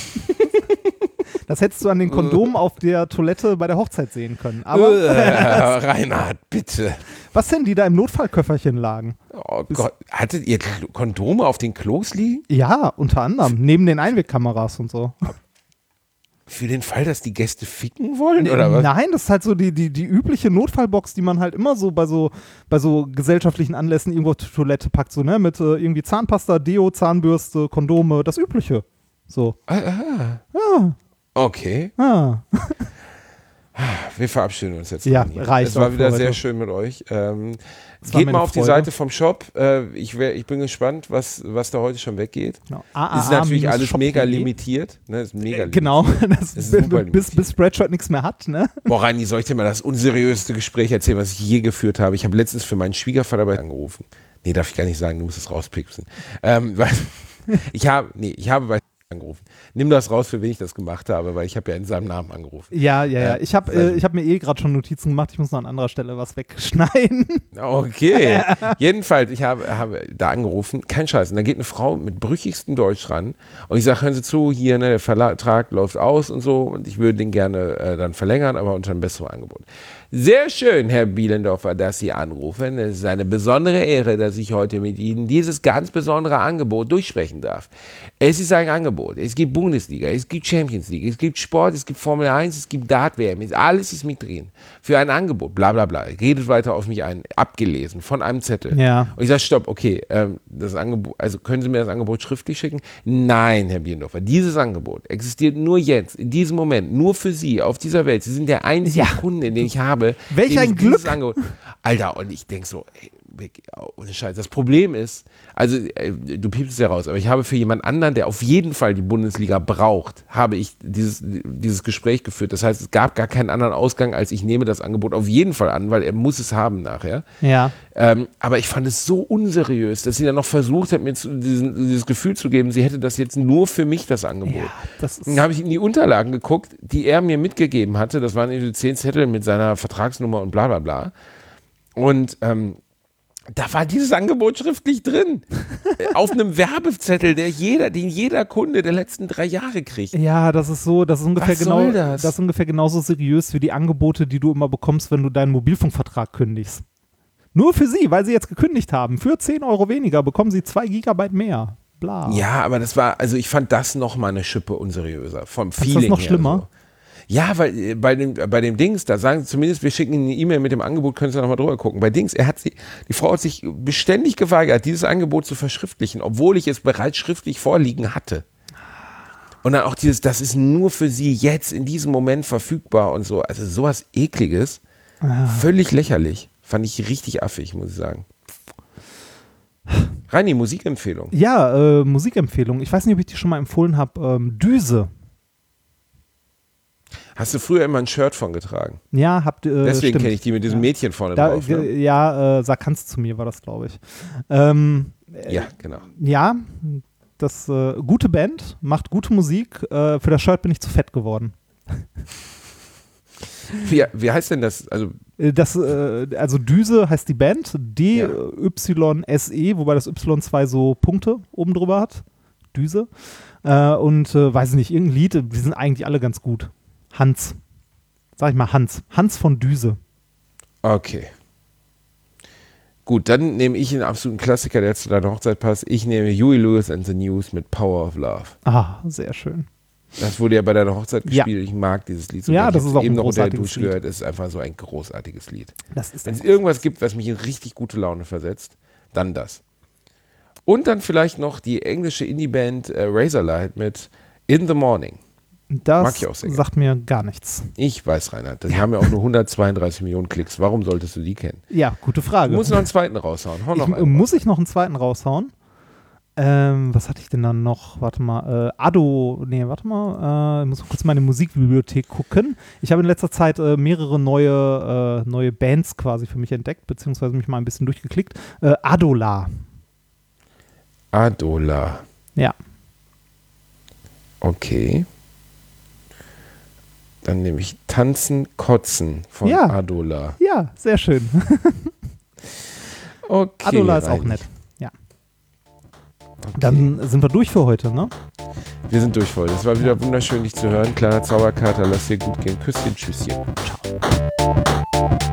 [SPEAKER 5] Das hättest du an den Kondomen auf der Toilette bei der Hochzeit sehen können. Aber
[SPEAKER 6] Reinhard, bitte.
[SPEAKER 5] was denn, die da im Notfallköfferchen lagen?
[SPEAKER 6] Oh Gott, hattet ihr Kondome auf den Klos liegen?
[SPEAKER 5] Ja, unter anderem. Neben den Einwegkameras und so.
[SPEAKER 6] Für den Fall, dass die Gäste ficken wollen, oder was?
[SPEAKER 5] Nein, das ist halt so die übliche Notfallbox, die man halt immer so bei so gesellschaftlichen Anlässen irgendwo auf die Toilette packt, so, ne? Mit irgendwie Zahnpasta, Deo, Zahnbürste, Kondome, das Übliche. So. Ja.
[SPEAKER 6] Okay, wir verabschieden uns jetzt.
[SPEAKER 5] Ja,
[SPEAKER 6] Reini.
[SPEAKER 5] reicht
[SPEAKER 6] Es war
[SPEAKER 5] auch
[SPEAKER 6] wieder
[SPEAKER 5] für
[SPEAKER 6] sehr
[SPEAKER 5] heute.
[SPEAKER 6] schön mit euch.
[SPEAKER 5] Es war
[SPEAKER 6] Geht
[SPEAKER 5] mir
[SPEAKER 6] mal
[SPEAKER 5] eine
[SPEAKER 6] auf die
[SPEAKER 5] Freude.
[SPEAKER 6] Seite vom Shop. Ich bin gespannt, was da heute schon weggeht.
[SPEAKER 5] Genau.
[SPEAKER 6] Ist natürlich alles
[SPEAKER 5] AAA-shop.de.
[SPEAKER 6] mega limitiert. Ne? Ist mega
[SPEAKER 5] Genau,
[SPEAKER 6] limitiert. ist super
[SPEAKER 5] bis Spreadshirt nichts mehr hat, ne?
[SPEAKER 6] Boah, Reini, soll ich dir mal das unseriöseste Gespräch erzählen, was ich je geführt habe? Ich habe letztens für meinen Schwiegervater bei angerufen. Nee, darf ich gar nicht sagen, du musst es rauspixen. Ich habe bei angerufen. Nimm das raus, für wen ich das gemacht habe, weil ich habe ja in seinem Namen angerufen.
[SPEAKER 5] Ja. Ich hab mir gerade schon Notizen gemacht. Ich muss noch an anderer Stelle was wegschneiden.
[SPEAKER 6] Okay. Jedenfalls, ich habe da angerufen, kein Scheiß. Und da geht eine Frau mit brüchigstem Deutsch ran und ich sage, hören Sie zu, hier, ne, der Vertrag läuft aus und so und ich würde den gerne dann verlängern, aber unter einem besseren Angebot. Sehr schön, Herr Bielendorfer, dass Sie anrufen. Es ist eine besondere Ehre, dass ich heute mit Ihnen dieses ganz besondere Angebot durchsprechen darf. Es ist ein Angebot. Es gibt Bundesliga, es gibt Champions League, es gibt Sport, es gibt Formel 1, es gibt Dart-WM. Alles ist mit drin. Für ein Angebot, bla bla bla. Redet weiter auf mich ein, abgelesen von einem Zettel.
[SPEAKER 5] Ja.
[SPEAKER 6] Und ich sage, stopp, okay, das Angebot, also können Sie mir das Angebot schriftlich schicken? Nein, Herr Bielendorfer, dieses Angebot existiert nur jetzt, in diesem Moment, nur für Sie auf dieser Welt. Sie sind der einzige Kunde, den ich habe.
[SPEAKER 5] Welch ein Glück.
[SPEAKER 6] Alter, und ich denke so, ey, ohne Scheiß. Das Problem ist, also du piepst es ja raus, aber ich habe für jemand anderen, der auf jeden Fall die Bundesliga braucht, habe ich dieses Gespräch geführt. Das heißt, es gab gar keinen anderen Ausgang, als ich nehme das Angebot auf jeden Fall an, weil er muss es haben nachher.
[SPEAKER 5] Ja.
[SPEAKER 6] Aber ich fand es so unseriös, dass sie dann noch versucht hat, mir dieses Gefühl zu geben, sie hätte das jetzt nur für mich, das Angebot.
[SPEAKER 5] Ja,
[SPEAKER 6] dann habe ich in die Unterlagen geguckt, die er mir mitgegeben hatte. Das waren irgendwie 10 Zettel mit seiner Vertragsnummer und bla bla bla. Und da war dieses Angebot schriftlich drin. Auf einem Werbezettel, den jeder Kunde der letzten 3 Jahre kriegt.
[SPEAKER 5] Ja, das ist ungefähr
[SPEAKER 6] Was soll das?
[SPEAKER 5] Das ist ungefähr genauso seriös wie die Angebote, die du immer bekommst, wenn du deinen Mobilfunkvertrag kündigst. Nur für sie, weil sie jetzt gekündigt haben. Für 10 Euro weniger bekommen sie 2 Gigabyte mehr. Bla.
[SPEAKER 6] Ja, aber ich fand das noch mal eine Schippe unseriöser. Vom Feeling her.
[SPEAKER 5] Ist das noch schlimmer?
[SPEAKER 6] So. Ja, weil bei dem Dings, da sagen sie zumindest, wir schicken Ihnen eine E-Mail mit dem Angebot, können Sie noch mal drüber gucken. Bei Dings, die Frau hat sich beständig geweigert, dieses Angebot zu verschriftlichen, obwohl ich es bereits schriftlich vorliegen hatte. Und dann auch das ist nur für Sie jetzt in diesem Moment verfügbar und so. Also sowas Ekliges, völlig lächerlich. Fand ich richtig affig, muss ich sagen. Reini, Musikempfehlung.
[SPEAKER 5] Ja, Musikempfehlung. Ich weiß nicht, ob ich die schon mal empfohlen habe. Düse.
[SPEAKER 6] Hast du früher immer ein Shirt von getragen?
[SPEAKER 5] Ja,
[SPEAKER 6] deswegen kenne ich die mit diesem Mädchen vorne drauf. Ne?
[SPEAKER 5] Ja, sag kannst zu mir war das, glaube ich.
[SPEAKER 6] Ja, genau.
[SPEAKER 5] Ja, das gute Band, macht gute Musik. Für das Shirt bin ich zu fett geworden.
[SPEAKER 6] Wie heißt denn das?
[SPEAKER 5] Also Düse heißt die Band, DYSE, wobei das Y 2 so Punkte oben drüber hat. Düse. Und weiß ich nicht, irgendein Lied, die sind eigentlich alle ganz gut. Hans. Sag ich mal Hans. Hans von Düse.
[SPEAKER 6] Okay. Gut, dann nehme ich einen absoluten Klassiker, der zu deiner Hochzeit passt. Ich nehme Huey Lewis and the News mit Power of Love.
[SPEAKER 5] Ah, sehr schön.
[SPEAKER 6] Das wurde ja bei deiner Hochzeit gespielt. Ich mag dieses Lied so.
[SPEAKER 5] Ja, das ist auch
[SPEAKER 6] eben
[SPEAKER 5] ein
[SPEAKER 6] noch unter der
[SPEAKER 5] großartiges
[SPEAKER 6] Dusche
[SPEAKER 5] Lied.
[SPEAKER 6] gehört. Es ist einfach so ein großartiges Lied.
[SPEAKER 5] Wenn
[SPEAKER 6] es irgendwas gibt, was mich in richtig gute Laune versetzt, dann das. Und dann vielleicht noch die englische Indie-Band Razorlight mit In the Morning.
[SPEAKER 5] Das
[SPEAKER 6] mag ich auch sehr
[SPEAKER 5] sagt mir gar nichts.
[SPEAKER 6] Ich weiß, Reinhard. Die haben ja auch nur 132 Millionen Klicks. Warum solltest du die kennen?
[SPEAKER 5] Ja, gute Frage.
[SPEAKER 6] Du musst noch einen zweiten raushauen.
[SPEAKER 5] Muss ich noch einen zweiten raushauen? Was hatte ich denn dann noch? Warte mal. Ich muss kurz meine Musikbibliothek gucken. Ich habe in letzter Zeit mehrere neue Bands quasi für mich entdeckt, beziehungsweise mich mal ein bisschen durchgeklickt. Adola.
[SPEAKER 6] Adola.
[SPEAKER 5] Ja.
[SPEAKER 6] Okay. Dann nehme ich Tanzen, Kotzen von Adola.
[SPEAKER 5] Ja, sehr schön.
[SPEAKER 6] Okay.
[SPEAKER 5] Adola ist auch nett. Ja. Okay. Dann sind wir durch für heute, ne?
[SPEAKER 6] Wir sind durch für heute. Es war wieder wunderschön, dich zu hören. Kleiner Zauberkater, lass dir gut gehen. Küsschen, Tschüsschen.
[SPEAKER 5] Ciao.